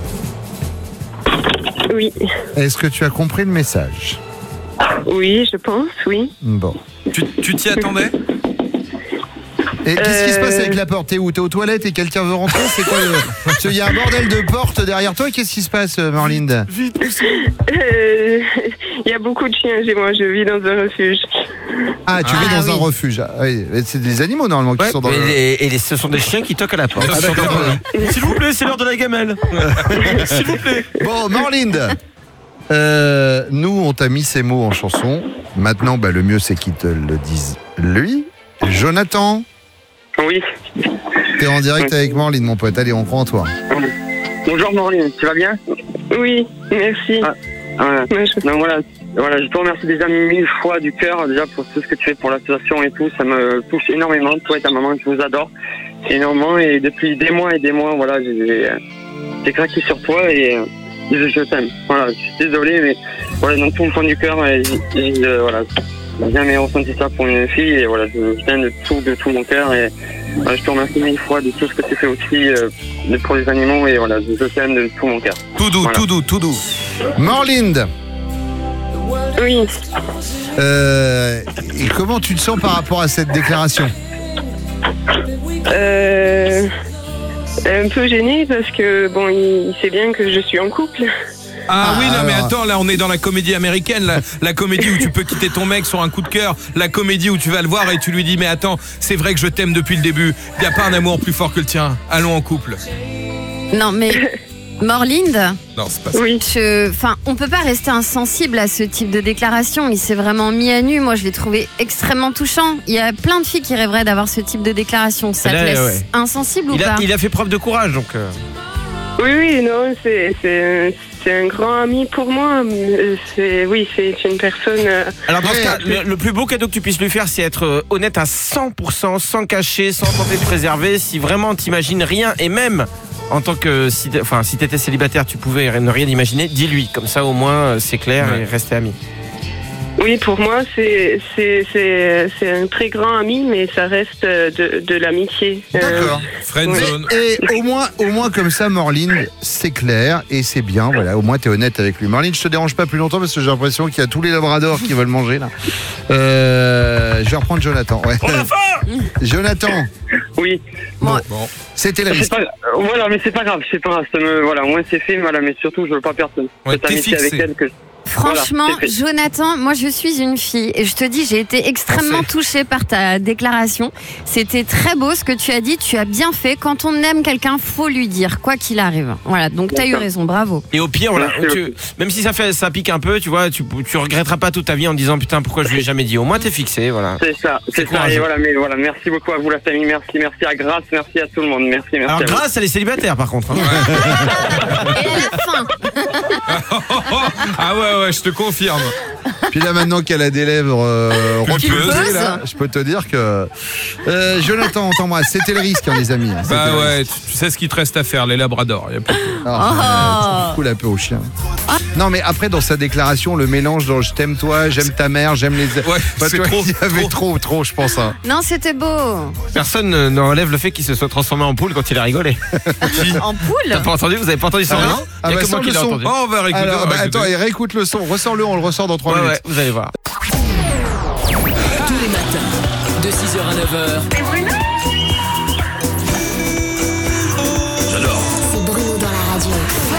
Oui. est-ce que tu as compris le message? Oui, je pense, oui. Bon. Tu tu t'y attendais? Et qu'est-ce qui se passe Euh. avec la porte? T'es où? T'es aux toilettes et quelqu'un veut rentrer? C'est quoi le... Parce qu'il y a un bordel de porte derrière toi. Qu'est-ce qui se passe, Morlind? Euh, Il y a beaucoup de chiens chez moi, je vis dans un refuge. Ah, tu Ah, vis dans un oui. refuge. Ah, oui. C'est des animaux normalement qui Ouais, sont dans et, le... les- et les- ce sont des chiens qui toquent à la porte. Ah, d'accord. S'il vous plaît, c'est l'heure de la gamelle. S'il vous plaît. Bon, Morlind, euh, nous, on t'a mis ces mots en chanson. Maintenant, bah, le mieux, c'est qu'il te le dise lui. Jonathan, Oui. t'es en direct avec Morlind, mon pote. Allez, on croit en toi. Bonjour Maureen, tu vas bien? Oui, merci. Ah, voilà. Ouais, je- Donc voilà, voilà, je te remercie déjà mille fois du cœur déjà pour tout ce que tu fais pour l'association et tout. Ça me touche énormément. Toi et ta maman, je vous adore énormément. Et depuis des mois et des mois, voilà, j'ai j'ai craqué sur toi et euh, je, je t'aime. Voilà, je suis désolé, mais voilà, dans tout le fond du cœur, et j'ai- j'ai, euh, voilà, j'ai jamais ressenti ça pour une fille. Et voilà, je, je t'aime de tout, de tout mon cœur. Et voilà, je te remercie mille fois de tout ce que tu fais aussi euh, pour les animaux. Et voilà, je, je t'aime de tout mon cœur. Tout doux, Voilà. tout doux, tout doux. Morlind, Oui. euh, et comment tu te sens par rapport à cette déclaration? Euh, un peu gênée parce que, bon, il, il sait bien que je suis en couple. Ah, Ah, oui, non mais alors. attends, là on est dans la comédie américaine, la, la comédie où tu peux quitter ton mec sur un coup de cœur, la comédie où tu vas le voir et tu lui dis mais attends, c'est vrai que je t'aime depuis le début, il n'y a pas un amour plus fort que le tien, allons en couple. Non, mais Morlind, Non, c'est pas ça. Oui. je, enfin, on peut pas rester insensible à ce type de déclaration. Il s'est vraiment mis à nu. Moi, je l'ai trouvé extrêmement touchant. Il y a plein de filles qui rêveraient d'avoir ce type de déclaration. Ça Là, te laisse ouais. insensible ou Il a, pas? il a fait preuve de courage, donc. euh, Oui, oui, non, c'est c'est c'est un grand ami pour moi. Euh, C'est oui, c'est une personne. euh, Alors dans ce Ouais. cas, le, le plus beau cadeau que tu puisses lui faire, c'est être euh, honnête à cent pour cent, sans cacher, sans tenter de préserver. Si vraiment t'imagines rien, et même en tant que, si, t'es- enfin, si t'étais célibataire, tu pouvais ne rien imaginer, dis-lui. Comme ça, au moins, euh, c'est clair Ouais. et restez amis. Oui, pour moi, c'est c'est c'est c'est un très grand ami, mais ça reste euh, de de l'amitié. Euh, D'accord. Friend Oui. zone. Et au moins, au moins comme ça, Morlind, c'est clair et c'est bien. Voilà, au moins t'es honnête avec lui. Morlind, je te dérange pas plus longtemps parce que j'ai l'impression qu'il y a tous les labradors qui veulent manger là. Euh, je vais reprendre Jonathan. Ouais. Jonathan, Oui. Bon. c'était le C'est risque. pas, euh, voilà, mais c'est pas grave, c'est pas grave. Ça me, voilà, au moins c'est fait, voilà, mais surtout, je veux pas personne. Ouais, Cette t'es amitié avec fixé. elle que. Franchement, Voilà, c'est fait. Jonathan, moi je suis une fille et je te dis, j'ai été extrêmement Parfait. touchée par ta déclaration. C'était très beau ce que tu as dit, tu as bien fait. Quand on aime quelqu'un, faut lui dire, quoi qu'il arrive. Voilà, donc tu as eu D'accord. raison, bravo. Et au pire, voilà, Merci tu- même si ça fait, ça pique un peu, tu vois, tu, tu regretteras pas toute ta vie en disant putain pourquoi je lui ai jamais dit. Au moins t'es fixé, voilà. C'est ça, C'est c'est ça. courageux. Et voilà, mais voilà, merci beaucoup à vous la famille, merci, merci à Grace, merci à tout le monde, merci, merci. Alors à vous. grâce à les célibataires par contre. hein. Et à la fin, Ah ouais, ouais, je te confirme. Puis là maintenant qu'elle a des lèvres euh, Pulpeuses. repulsées, là, je peux te dire que euh, Jonathan, on t'embrasse. C'était le risque, hein, les amis. hein. C'était Bah le ouais, risque. tu, tu sais ce qu'il te reste à faire, les labradors. y a plus que- Ah, tu fous la peu au chien. Non, mais après, dans sa déclaration, le mélange dans je t'aime toi, j'aime ta mère, j'aime les. Ouais, Bah, c'est tu vois, trop, Il y avait trop. trop, trop, je pense. hein. non, c'était beau. Personne ne ne relève le fait qu'il se soit transformé en poule quand il a rigolé. En poule. T'as pas entendu? Vous avez pas entendu ça? Ah non non Ah Il y a bah, que moi sors qui le l'ai son. entendu. Oh, on va réécouter. Alors, on va bah, réécouter. attends, et réécoute le son. Ressors-le, on le ressort dans trois Ouais, minutes. ouais, vous allez voir. Tous les matins, de six heures à neuf heures. C'est Bruno. J'adore. C'est Bruno dans la radio.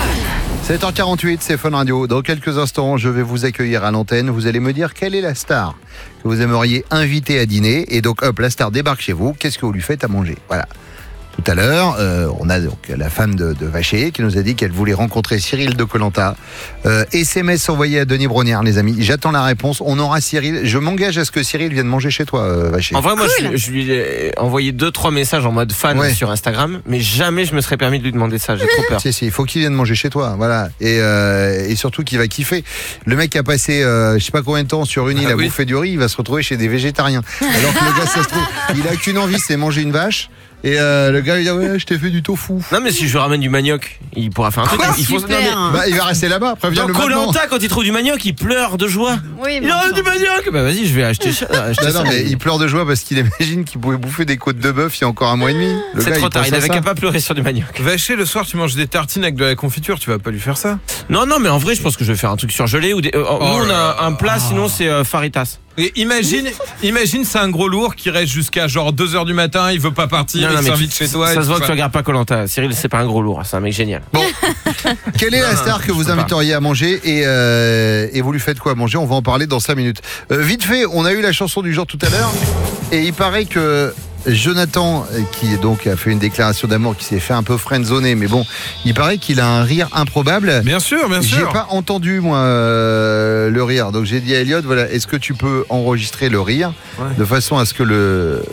sept heures quarante-huit, c'est Fun Radio. Dans quelques instants, je vais vous accueillir à l'antenne. Vous allez me dire quelle est la star que vous aimeriez inviter à dîner. Et donc, hop, la star débarque chez vous. Qu'est-ce que vous lui faites à manger? Voilà. Tout à l'heure, euh, on a donc la femme de, de Vacher qui nous a dit qu'elle voulait rencontrer Cyril de Koh-Lanta. Euh, S M S envoyé à Denis Brognard, les amis. J'attends la réponse. On aura Cyril. Je m'engage à ce que Cyril vienne manger chez toi, euh, Vacher. En vrai, moi, Cool. je, je lui ai envoyé deux, trois messages en mode fan Ouais. sur Instagram, mais jamais je me serais permis de lui demander ça. J'ai trop peur. Si, si, il faut qu'il vienne manger chez toi, voilà. Et, euh, et surtout qu'il va kiffer. Le mec qui a passé, euh, je sais pas combien de temps sur une île Ah à oui. bouffer du riz, il va se retrouver chez des végétariens. Alors que le gars, ça se trouve, il a qu'une envie, c'est manger une vache. Et euh, le gars, il dit, ouais, je t'ai fait du tofu. Non, mais si je lui ramène du manioc, il pourra faire un truc. Quoi, il faut... super. non, mais- Bah, il va rester là-bas, préviens Dans le maintenant. Koh-Lanta, quand il trouve du manioc, il pleure de joie. Oui, mais Il a enfin. du manioc. Bah vas-y, je vais acheter, ça- acheter Non, ça. non, mais il pleure de joie parce qu'il imagine qu'il pouvait bouffer des côtes de bœuf il y a encore un mois et demi. Le C'est gars, trop tard, pense il à avait ça. qu'à pas pleurer sur du manioc. Vacher, le soir, tu manges des tartines avec de la confiture, tu vas pas lui faire ça? Non, non, mais en vrai, je pense que je vais faire un truc surgelé ou des. euh, Oh nous, on là a un plat, sinon c'est euh, faritas. Et imagine, imagine, c'est un gros lourd qui reste jusqu'à genre deux heures du matin, il veut pas partir, Non, non, il mais s'invite tu- chez toi. et Ça se tout voit que tu regardes pas Koh-Lanta. Cyril, c'est pas un gros lourd, c'est un mec génial. Bon, quelle est la star que vous je peux pas. inviteriez à manger et, euh, et vous lui faites quoi à manger? On va en parler dans cinq minutes. Euh, vite fait, on a eu la chanson du jour tout à l'heure et il paraît que Jonathan, euh, qui donc a fait une déclaration d'amour, qui s'est fait un peu friendzoner, mais bon, il paraît qu'il a un rire improbable. Bien sûr, bien J'ai sûr. pas entendu moi euh, le rire, donc j'ai dit à Elliot, voilà, est-ce que tu peux enregistrer le rire Ouais. de façon à ce que le,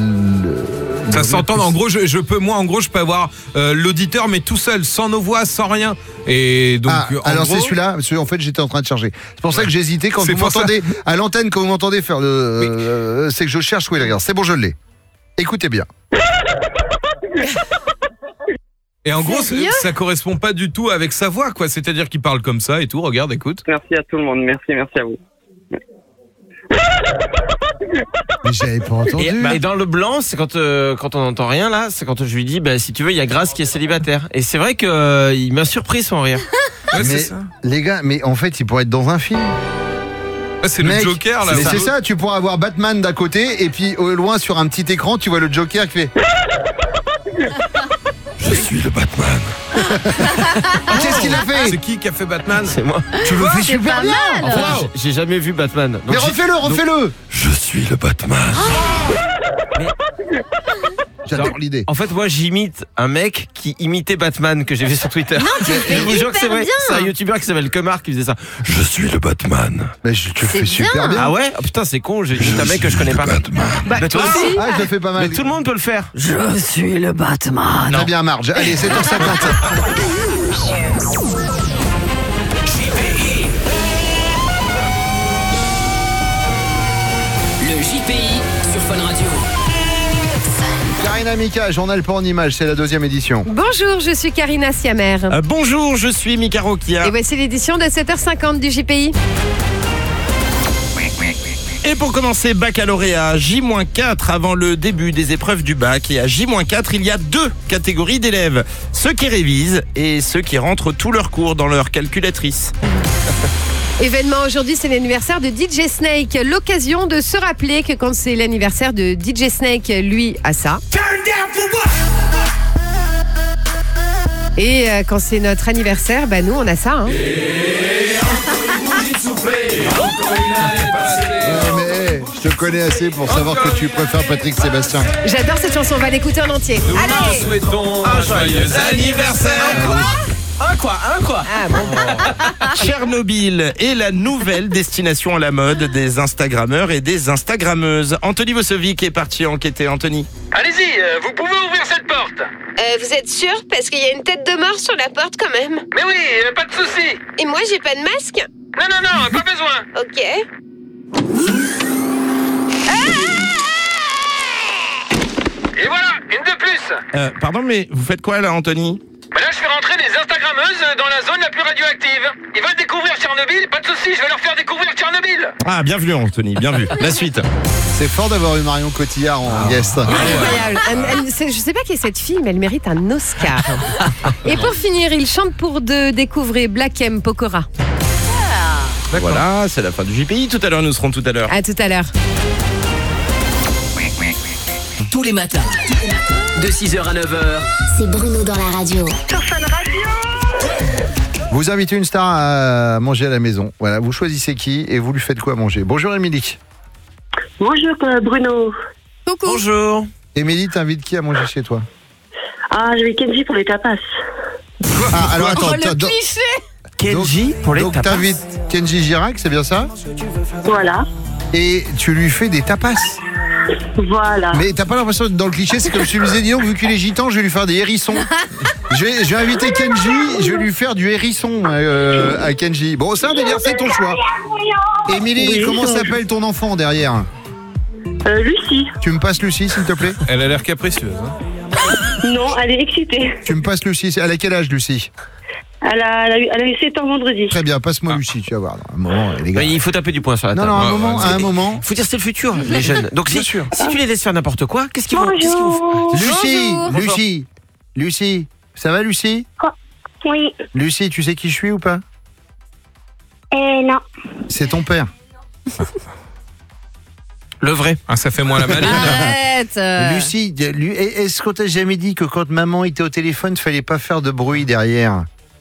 le Ça le- s'entend. En gros, je, je peux, moi, en gros, je peux avoir euh, l'auditeur, mais tout seul, sans nos voix, sans rien. Et donc, Ah, en alors gros, c'est celui-là, parce que, en fait j'étais en train de charger. C'est pour ça que j'hésitais quand C'est vous pour ça. m'entendez à l'antenne, quand vous m'entendez faire le, euh, c'est que je cherche où est le rire. C'est bon, je l'ai. Écoutez bien. Et en gros, Sérieux c'est- ça correspond pas du tout avec sa voix, quoi. C'est-à-dire qu'il parle comme ça et tout. Regarde, écoute. Merci à tout le monde. Merci, merci à vous. Mais j'avais pas entendu. Et, bah, et dans le blanc, c'est quand euh, quand on n'entend rien là, c'est quand je lui dis, bah si tu veux, il y a Grace qui est célibataire. Et c'est vrai que euh, il m'a surpris son rire. Ouais, c'est mais ça. les gars, mais en fait, il pourrait être dans un film. Ah, c'est le Mec, Joker, là. mais c'est ça, tu pourrais avoir Batman d'un côté et puis au loin sur un petit écran, tu vois le Joker qui fait. Je suis le Batman. Ah, qu'est-ce qu'il a fait? C'est qui qui a fait Batman? C'est moi. Tu le fais C'est super pas bien. mal. En fait, j'ai- j'ai jamais vu Batman. Donc Mais j'ai- refais-le, refais-le. Je suis le Batman. J'adore l'idée. En fait, moi, j'imite un mec qui imitait Batman que j'ai vu sur Twitter. Non, tu le fais je vous jure que c'est hyper vrai. bien. C'est un youtubeur qui s'appelle Kemar qui faisait ça. Je suis le Batman. Mais je, tu le C'est fais super bien. bien. Ah ouais? Oh, putain, c'est con. J'ai juste un mec que je connais pas. Bah, Mais toi aussi? Ah, je le fais pas mal. Mais tout le monde peut le faire. Je suis le Batman. Très bien, Marge. Allez, sept heures cinquante. Le J P I sur Fun Radio. Karina Mika, journal pas en images, c'est la deuxième édition. Bonjour, je suis Karina Siamer. Euh, bonjour, je suis Mika Rokia. Et voici l'édition de sept heures cinquante du J P I. Et pour commencer, baccalauréat, J quatre avant le début des épreuves du bac. Et à J quatre, il y a deux catégories d'élèves. Ceux qui révisent et ceux qui rentrent tous leurs cours dans leur calculatrice. Événement aujourd'hui, c'est l'anniversaire de D J Snake. L'occasion de se rappeler que quand c'est l'anniversaire de D J Snake, lui a ça. Et euh, quand c'est notre anniversaire, bah nous on a ça. Hein. Ouais, mais hey, je te connais assez pour savoir que tu préfères Patrick Sébastien. J'adore cette chanson, on va l'écouter en entier. Nous Allez. te souhaitons un joyeux anniversaire. Un quoi? Un quoi? Ah bon. Tchernobyl est la nouvelle destination à la mode des Instagrammeurs et des Instagrammeuses. Anthony Vosovic est parti enquêter. Anthony. Allez-y, euh, vous pouvez ouvrir cette porte. Euh, vous êtes sûr? Parce qu'il y a une tête de mort sur la porte quand même. Mais oui, euh, pas de souci. Et moi j'ai pas de masque? Non, non, non, pas besoin. Ok. Et voilà, une de plus. Euh, pardon, mais vous faites quoi là, Anthony? Bah là, je fais rentrer des Instagrammeuses dans la zone la plus radioactive. Ils veulent découvrir Tchernobyl, pas de souci, je vais leur faire découvrir Tchernobyl. Ah, bien vu, Anthony, bien vu. La suite. C'est fort d'avoir eu Marion Cotillard en guest. Incroyable. Elle- elle- c'est- je sais pas qui est cette fille, mais elle mérite un Oscar. Et pour finir, il chante pour deux. Découvrez Black M Pokora. Voilà, c'est la fin du J P I. Tout à l'heure, nous serons tout à l'heure. À tout à l'heure. tous les matins. De six heures à neuf heures. C'est Bruno dans la radio. Sur Fun Radio. Vous invitez une star à manger à la maison. Voilà, vous choisissez qui et vous lui faites quoi manger. Bonjour Émilie. Bonjour euh, Bruno. Coucou. Bonjour. Émilie, t'invites qui à manger chez toi? Ah, je vais Kenji pour les tapas. Ah, alors attends, Oh, le attends, cliché. Kenji donc, pour les donc tapas. t'invites Kenji Girac, c'est bien ça? Voilà. Et tu lui fais des tapas. Voilà. Mais t'as pas l'impression d'être dans le cliché? C'est comme si je lui disais, dis donc, vu qu'il est gitan, je vais lui faire des hérissons. Je vais, je vais inviter Kenji, je vais lui faire du hérisson euh, à Kenji. Bon, c'est un délire, c'est ton choix. Émilie, Oui, comment oui. s'appelle ton enfant derrière? Euh, Lucie. Tu me passes Lucie, s'il te plaît? Elle a l'air capricieuse. Hein. Non, elle est excitée. Tu me passes Lucie. Elle a quel âge, Lucie? Elle a, elle a, eu, elle a eu sept ans vendredi. Très bien, passe-moi Lucie, tu vas voir. Un moment, les gars. Mais il faut taper du poing sur la Non, table. non, un Ouais, moment, ouais, à un moment. Faut dire c'est le futur, les jeunes. Donc Bien si, sûr. si tu les laisses faire n'importe quoi, qu'est-ce qu'ils vont, qu'est-ce qu'ils vont Bonjour. Lucie, Bonjour. Lucie, Lucie, ça va, Lucie? Oui. Lucie, tu sais qui je suis ou pas? Euh, non. C'est ton père. Le vrai. Ah, ça fait moins la maline. Arrête. euh. Lucie, lui- est-ce qu'on t'a jamais dit que quand maman était au téléphone, il fallait pas faire de bruit derrière?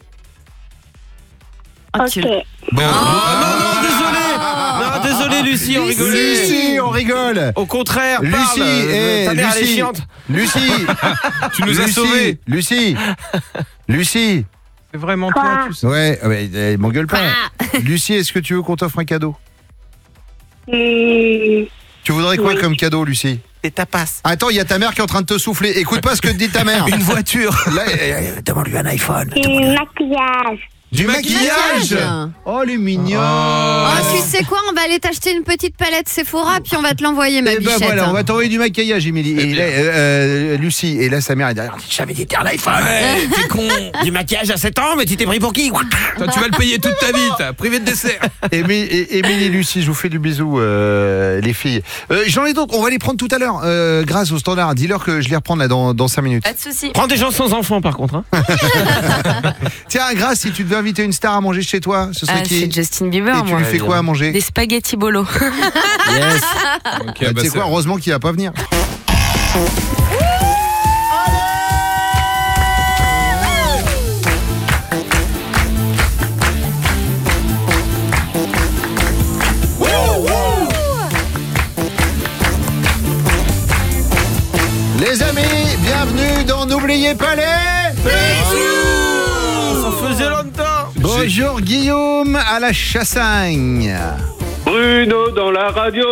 Ah, tu- Ok. Bon. Ah, non, non, désolé. Non, désolé, Lucie, on rigolait. Lucie, on rigole. Au contraire, Lucie, parle. eh, Ta mère, elle est Lucie, chiante. Lucie, Tu nous as Lucie, sauvés. Lucie, Lucie. C'est vraiment toi, tu sais. Ouais, ouais, eh, m'engueule pas. Lucie, est-ce que tu veux qu'on t'offre un cadeau? Hmm. Tu voudrais quoi Oui. comme cadeau, Lucie? Des tapas. Attends, il y a ta mère qui est en train de te souffler. Écoute pas ce que te dit ta mère. Une voiture. Là, eh, eh, demande-lui un iPhone. Du maquillage. Du maquillage. Maquillage. Oh, les mignons. Ah, tu sais quoi, on va aller t'acheter une petite palette Sephora, puis on va te l'envoyer, ma Eh ben bichette. voilà, on va t'envoyer du maquillage, Émilie. Et là, euh, euh, Lucie, et là, sa mère est derrière. J'avais dit t'es un iPhone. Ouais, t'es con. Du maquillage à sept ans, mais tu t'es pris pour qui? Toi, tu vas le payer toute ta vie, t'as privé de dessert. Émi- et- Émilie, Lucie, je vous fais du bisou, euh, les filles. Euh, J'en ai d'autres, on va les prendre tout à l'heure, euh, grâce au standard. Dis-leur que je les reprends là dans, dans cinq minutes. Pas de soucis. Prends des gens sans enfants, par contre. Hein. Tiens, grâce, si tu devais inviter une star à manger chez toi, ce serait Ah, qui? c'est Justin Bieber, Et tu moi. lui fais quoi à manger? Des spaghettis bolo. Yes. Ok, Bah, bah, tu sais c'est- quoi, heureusement qu'il va pas venir. Les amis, bienvenue dans N'oubliez pas les... Ça faisait longtemps. Bonjour Guillaume à la Chassagne. Bruno dans la radio.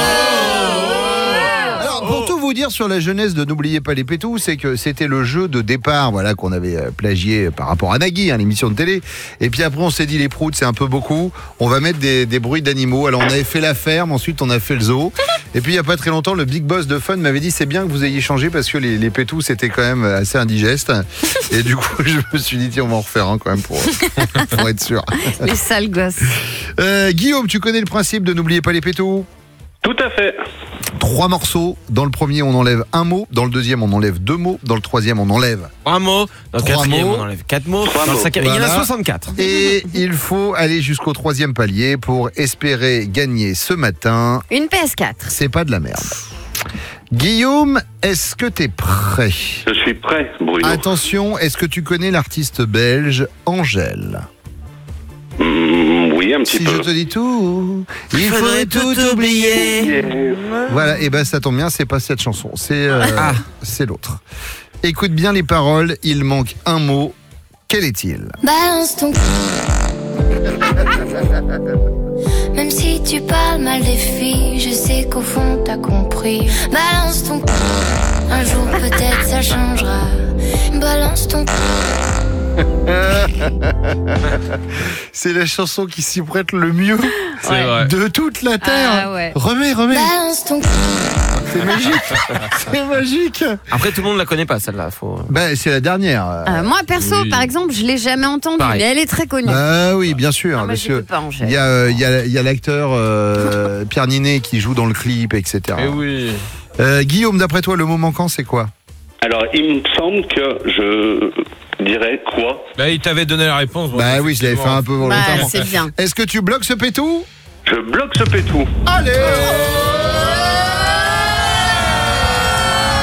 Alors, pour tout vous dire sur la jeunesse de N'oubliez pas les pétous, c'est que c'était le jeu de départ, voilà, qu'on avait euh, plagié par rapport à Nagui, hein, l'émission de télé. Et puis après, on s'est dit les proutes, c'est un peu beaucoup. On va mettre des, des bruits d'animaux. Alors, on avait fait la ferme, ensuite on a fait le zoo. Et puis, il y a pas très longtemps, le big boss de Fun m'avait dit c'est bien que vous ayez changé parce que les, les pétous, c'était quand même assez indigeste. Et du coup, je me suis dit tiens, on va en refaire un quand même pour, pour être sûr. Les sales gosses. Euh, Guillaume, tu connais le principe de N'oubliez pas les pétous? Tout à fait. Trois morceaux. Dans le premier, on enlève un mot. Dans le deuxième, on enlève deux mots. Dans le troisième, on enlève Trois mots. Dans le Trois quatrième, mots. on enlève quatre mots. Trois Dans le mots. cinquième, il y en a Voilà. soixante-quatre. Et il faut aller jusqu'au troisième palier pour espérer gagner ce matin. Une P S quatre. C'est pas de la merde. Guillaume, est-ce que t'es prêt? Je suis prêt, Bruno. Attention, est-ce que tu connais l'artiste belge Angèle? Mm, oui, un petit Si peu. je te dis tout, il faudrait tout oublier. Voilà, et ben ça tombe bien, c'est pas cette chanson, c'est euh, Ah. c'est l'autre. Écoute bien les paroles, il manque un mot. Quel est-il? Balance ton Même si tu parles mal des filles, je sais qu'au fond t'as compris. Balance ton un jour peut-être ça changera. Balance ton C'est la chanson qui s'y prête le mieux C'est vrai. de toute la terre. Ah ouais. Remets, remets. balance ton C'est magique. C'est magique. Après, tout le monde la connaît pas, celle-là. Faut... Ben, c'est la dernière. Euh, moi, perso, Oui. par exemple, je l'ai jamais entendue, Pareil. mais elle est très connue. Ah oui, bien sûr. Ah, moi, monsieur. j'écoute pas Angèle. Il y a, euh, il y a, il y a l'acteur euh, Pierre Ninet qui joue dans le clip, et cetera. Eh oui. Euh, Guillaume, d'après toi, le mot manquant, c'est quoi? Alors, il me semble que je dirais quoi? Bah, il t'avait donné la réponse. bon, Bah oui, je l'avais fait un peu Bah, volontairement. c'est bien. Est-ce que tu bloques ce pétou? Je bloque ce pétou. Allez!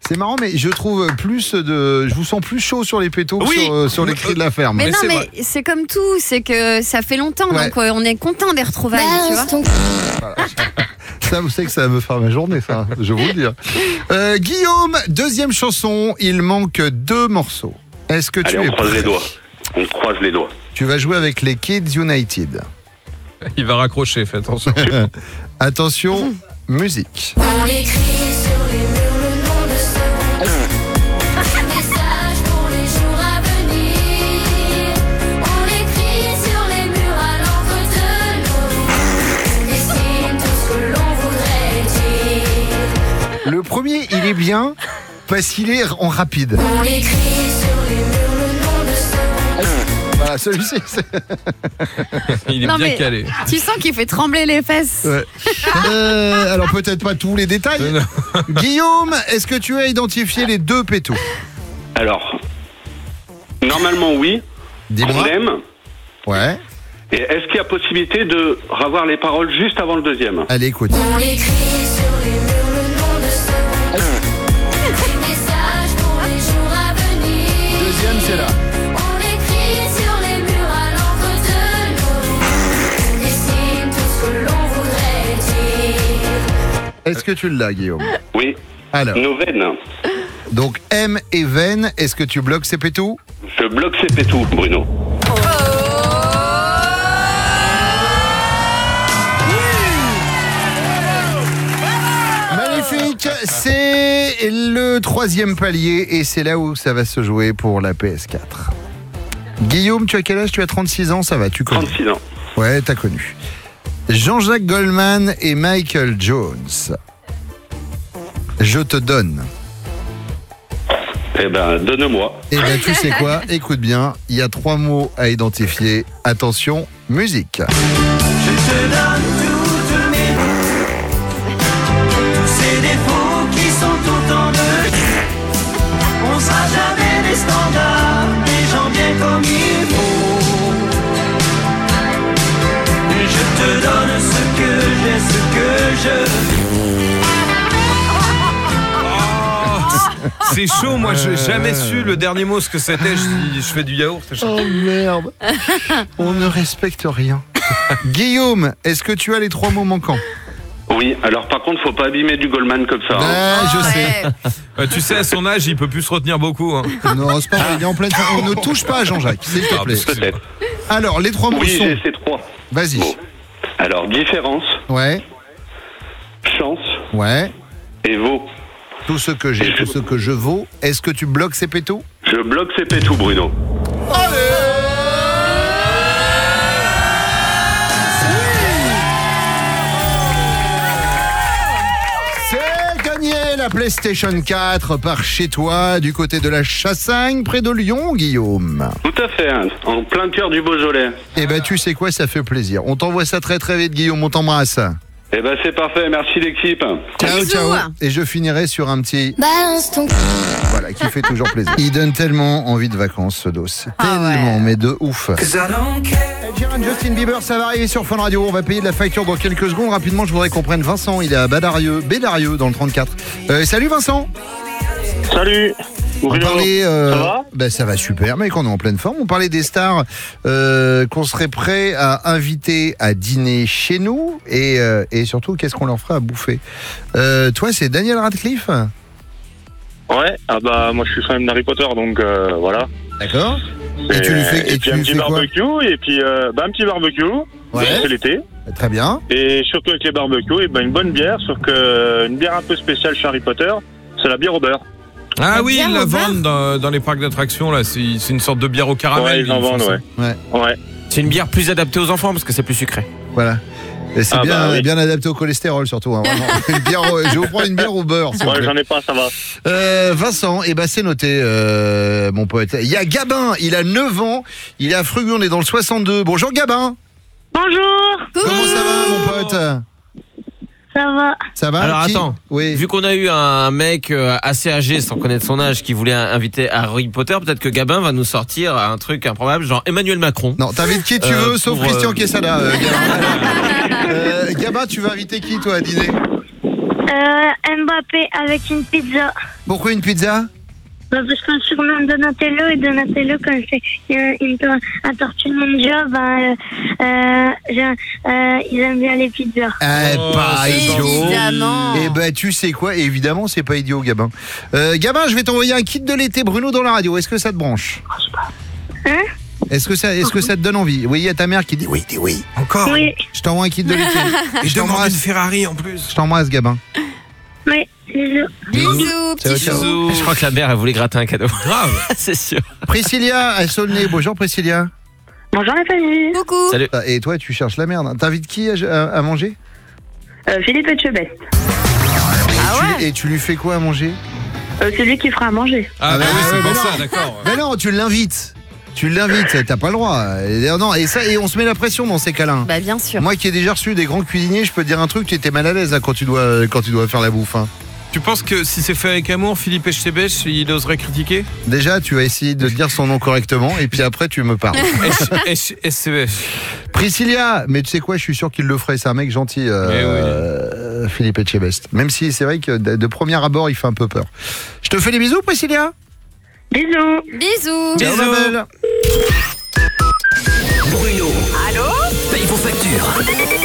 C'est marrant, mais je trouve plus de. Je vous sens plus chaud sur les pétos Oui. que sur, euh, sur les cris de la ferme. Mais, Mais non, c'est mais vrai. c'est comme tout, c'est que ça fait longtemps, Ouais. donc euh, on est content des retrouvailles, tu vois. Balance ton Ça, vous savez que ça va me faire ma journée, ça, je vous le dis. Euh, Guillaume, deuxième chanson, il manque deux morceaux. Est-ce que tu Allez, es on croise prêt? les doigts. On croise les doigts. Tu vas jouer avec les Kids United. Il va raccrocher, fais attention. Attention, musique. On écrit sur les murs le nom de ce message pour les jours à venir. On écrit sur les murs à l'encre de l'eau. On dessine tout ce que l'on voudrait dire. Le premier, il est bien parce qu'il est en rapide. On écrit sur les murs le nom de ce Voilà, celui-ci, c'est... Il est Non, bien mais calé. Tu sens qu'il fait trembler les fesses. Ouais. Euh, alors peut-être pas tous les détails. Euh, Guillaume, est-ce que tu as identifié les deux pétos? Alors, normalement, oui. Dis-moi. On aime. Ouais. Et est-ce qu'il y a possibilité de revoir les paroles juste avant le deuxième? Allez, écoute. On écrit sur les murs le nom de ce message pour les jours à venir. Deuxième, c'est là. On écrit sur les murs à l'encre de l'eau. On dessine tout ce que l'on voudrait dire. Est-ce que tu l'as, Guillaume? Oui. Alors. Nos veines. Donc M et veine, est-ce que tu bloques ces pétous? Je bloque ces pétous, Bruno. Magnifique, c'est le troisième palier et c'est là où ça va se jouer pour la P S quatre. Guillaume, tu as quel âge? Tu as trente-six ans, ça va, tu connais. trente-six ans. Ouais, t'as connu. Jean-Jacques Goldman et Michael Jones. Je te donne. Eh ben, donne-moi. Eh ben, tu sais quoi? Écoute bien, il y a trois mots à identifier. Attention, musique. Je te donne toutes mes tous ces défauts qui sont autant de on sera jamais des standards, des gens bien comme il faut. Je te donne ce que j'ai, ce que je C'est chaud, moi j'ai jamais su le dernier mot ce que c'était. Je dis, je fais du yaourt. Oh merde. On ne respecte rien. Guillaume, est-ce que tu as les trois mots manquants? Oui, alors par contre, faut pas abîmer du Goldman comme ça. hein. Ah, je sais. Euh, tu sais, à son âge, il peut plus se retenir beaucoup. Hein. Non, c'est pas vrai, il est en pleine forme. On ne touche pas à Jean-Jacques, s'il te Ah, plaît. Peut-être. Alors, les trois mots Oui, sont... j'ai ces trois. Vas-y. Bon. Alors, différence, Ouais, chance ouais. et vaut. Tout ce que j'ai, tout ce que je vaux. Est-ce que tu bloques ces pétous? Je bloque ces pétous, Bruno. C'est gagné la PlayStation quatre par chez toi, du côté de la Chassagne, près de Lyon, Guillaume. Tout à fait, hein, en plein cœur du Beaujolais. Eh ben, tu sais quoi, ça fait plaisir. On t'envoie ça très très vite, Guillaume, on t'embrasse. Eh ben, c'est parfait, merci l'équipe. Ciao, ciao. Et je finirai sur un petit... Balance ton Voilà, qui fait toujours plaisir. Il donne tellement envie de vacances, ce dos. Tellement, mais de ouf. Ed Sheeran, Justin Bieber, ça va arriver sur Fun Radio. On va payer de la facture dans quelques secondes. Rapidement, je voudrais qu'on prenne Vincent. Il est à Badarieux, Bédarieux, dans le trente-quatre. Euh, salut Vincent. Salut. On Bruno. parlait, euh, Ça va ben, ça va super, mec, on est en pleine forme. On parlait des stars euh, qu'on serait prêt à inviter à dîner chez nous et, euh, et surtout, qu'est-ce qu'on leur ferait à bouffer. Euh, toi, c'est Daniel Radcliffe? Ouais, ah bah moi je suis fan d'Harry Potter donc euh, voilà. D'accord. Et tu lui fais, et et tu puis un lui petit fais quoi? barbecue et puis euh, bah, un petit barbecue. Ouais. C'est l'été. Très bien. Et surtout avec les barbecues, et ben une bonne bière, sauf que une bière un peu spéciale chez Harry Potter, c'est la bière au beurre. Ah La oui, bière ils au la beurre vendent dans, dans les parcs d'attractions là. C'est c'est une sorte de bière au caramel. Ouais, ils en font vendent, ça. ouais. Ouais. C'est une bière plus adaptée aux enfants parce que c'est plus sucré. Voilà. Et c'est Ah bien, bah oui. bien adapté au cholestérol surtout. Hein, vraiment. Une bière au- je vais vous prendre une bière au beurre. s'il vous Ouais, plaît. j'en ai pas, ça va. Euh, Vincent, eh ben c'est noté, euh, mon pote. Il y a Gabin, il a neuf ans, il est à Frugueux, on est dans le soixante-deux. Bonjour Gabin. Bonjour. Comment ça va, mon pote? Ça va. Ça va? Alors Qui- attends, vu qu'on a eu un mec euh, assez âgé sans connaître son âge qui voulait inviter Harry Potter, peut-être que Gabin va nous sortir un truc improbable, genre Emmanuel Macron. Non, t'invites qui tu Euh, veux, sauf pour, Christian euh, Quesada. Euh, Gabin. Euh, Gabin, tu vas inviter qui toi à dîner? Euh, Mbappé avec une pizza. Pourquoi une pizza? Bah, parce qu'on surnomme Donatello et Donatello, quand c'est une, une, tor- un tortue ninja, bah, euh, euh, j'ai- euh, ils aiment bien les pizzas. Eh, Oh, pas c'est idiot. Évidemment. Eh ben, tu sais quoi? Évidemment, c'est pas idiot, Gabin. Euh, Gabin, je vais t'envoyer un kit de l'été Bruno dans la radio. Est-ce que ça te branche? Hein? Est-ce que ça, est-ce que ça te donne envie? Oui, il y a ta mère qui dit oui, dis oui. Encore. Oui, Je t'envoie un kit de l'été. Et je demande une t'embrasse. Ferrari en plus. Je t'embrasse, Gabin. oui, bisous. Bisous, Ciao, petit ciao. chou. Je crois que la mère, elle voulait gratter un cadeau. Grave. C'est sûr. Priscilla à Saulnay. Bonjour, Priscilla. Bonjour la famille. Coucou. Salut. Ah, et toi, tu cherches la merde. T'invites qui à, à- à manger? Euh, Philippe Etchebest. Ah Tu- Et tu lui fais quoi à manger? Euh, c'est lui qui fera à manger. Ah, bah Ah, oui, c'est ouais, pour mais ça, non. d'accord. Mais non, tu l'invites. Tu l'invites, t'as pas le droit. Et, non, et ça, et on se met la pression dans ces cas-là. Bah bien sûr. Moi qui ai déjà reçu des grands cuisiniers, je peux te dire un truc, tu étais mal à l'aise hein, quand tu dois quand tu dois faire la bouffe. hein. Tu penses que si c'est fait avec amour, Philippe Etchebest, il oserait critiquer? Déjà, tu vas essayer de dire son nom correctement et puis après tu me parles. S C B F. Priscilla, mais tu sais quoi, je suis sûr qu'il le ferait, c'est un mec gentil, euh, euh, Philippe Etchebest. Même si c'est vrai que de, de premier abord, il fait un peu peur. Je te fais des bisous, Priscilla. Bisous. Bisous. Ciao, ma belle. Bruno. Allô? Paye vos factures.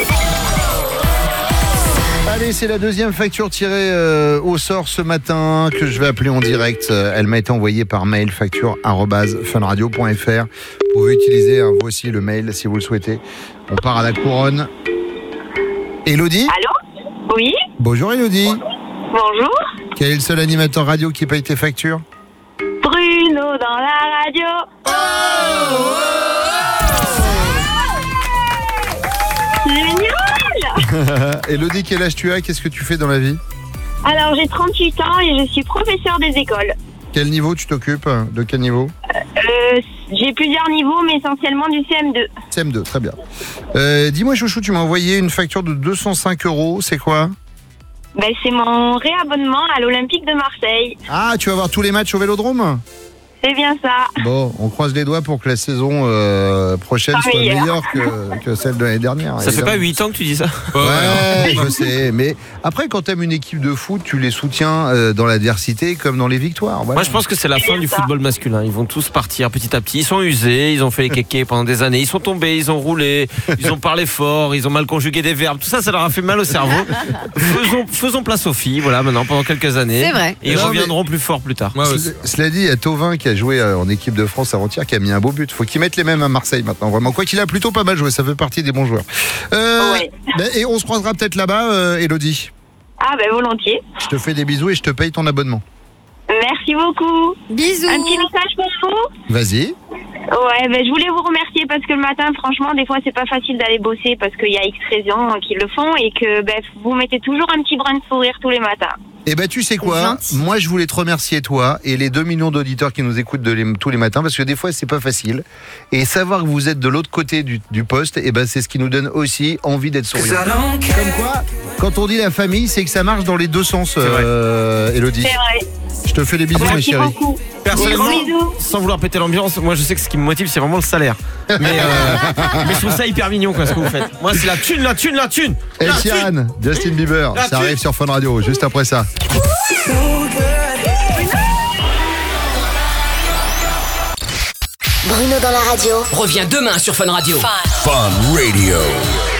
Allez, c'est la deuxième facture tirée euh, au sort ce matin que je vais appeler en direct. Euh, Elle m'a été envoyée par mail, facture arobase funradio point fr. Vous pouvez utiliser hein, vous aussi le mail si vous le souhaitez. On part à la couronne. Élodie? Allô? Oui? Bonjour Élodie. Bonjour? Quel est le seul animateur radio qui paye tes factures? Bruno dans la radio. Génial! Élodie, quel âge tu as? Qu'est-ce que tu fais dans la vie? Alors, j'ai trente-huit ans et je suis professeur des écoles. Quel niveau tu t'occupes? De quel niveau? Euh, j'ai plusieurs niveaux, mais essentiellement du C M deux. C M deux, très bien. Euh, dis-moi chouchou, tu m'as envoyé une facture de deux cent cinq euros, c'est quoi? Ben, c'est mon réabonnement à l'Olympique de Marseille. Ah, tu vas voir tous les matchs au Vélodrome? C'est bien ça. Bon, on croise les doigts pour que la saison euh, prochaine Pas soit meilleure. meilleure que, que celle de l'année dernière. Ça fait évidemment. pas huit ans que tu dis ça? Ouais, je sais. Mais après, quand t'aimes une équipe de foot, tu les soutiens euh, dans l'adversité comme dans les victoires. Voilà. Moi, je pense que c'est la fin du football masculin. Ils vont tous partir petit à petit. Ils sont usés, ils ont fait les kékés pendant des années. Ils sont tombés, ils ont roulé, ils ont parlé fort, ils ont mal conjugué des verbes. Tout ça, ça leur a fait mal au cerveau. Faisons, faisons place aux filles, voilà, maintenant, pendant quelques années. C'est vrai. Et ils Non, reviendront plus fort plus tard. Ce- Cela dit, il y a Thauvin qui a joué euh, en équipe de France avant-hier, qui a mis un beau but. Faut qu'ils mettent les mêmes à Marseille maintenant. Vraiment, quoi qu'il a plutôt pas mal joué, ça fait partie des bons joueurs. Euh, ben, et on se croisera peut-être là-bas, euh, Élodie. Ah, ben, volontiers. Je te fais des bisous et je te paye ton abonnement. Merci beaucoup. Bisous. Un petit message pour vous? Vas-y. Ouais, ben, je voulais vous remercier parce que le matin, franchement, des fois, c'est pas facile d'aller bosser parce qu'il y a X raisons qui le font et que ben, vous mettez toujours un petit brin de sourire tous les matins. Eh ben tu sais quoi, moi je voulais te remercier toi et les deux millions d'auditeurs qui nous écoutent de les- tous les matins parce que des fois c'est pas facile et savoir que vous êtes de l'autre côté du, du poste, eh ben c'est ce qui nous donne aussi envie d'être souriant. Comme quoi, quand on dit la famille, c'est que ça marche dans les deux sens, euh, Élodie. C'est vrai. Je te fais des bisous ma Merci chérie. beaucoup. Personnellement, Gros bisous. sans vouloir péter l'ambiance, moi je sais que ce qui me motive c'est vraiment le salaire. Mais, euh, mais je trouve ça hyper mignon quoi, ce que vous faites. Moi c'est la thune, la thune, la thune. El La thune. Sheeran, Justin Bieber, La ça thune. arrive sur Fun Radio juste après ça. Bruno dans la radio. Reviens demain sur Fun Radio. Fun Radio.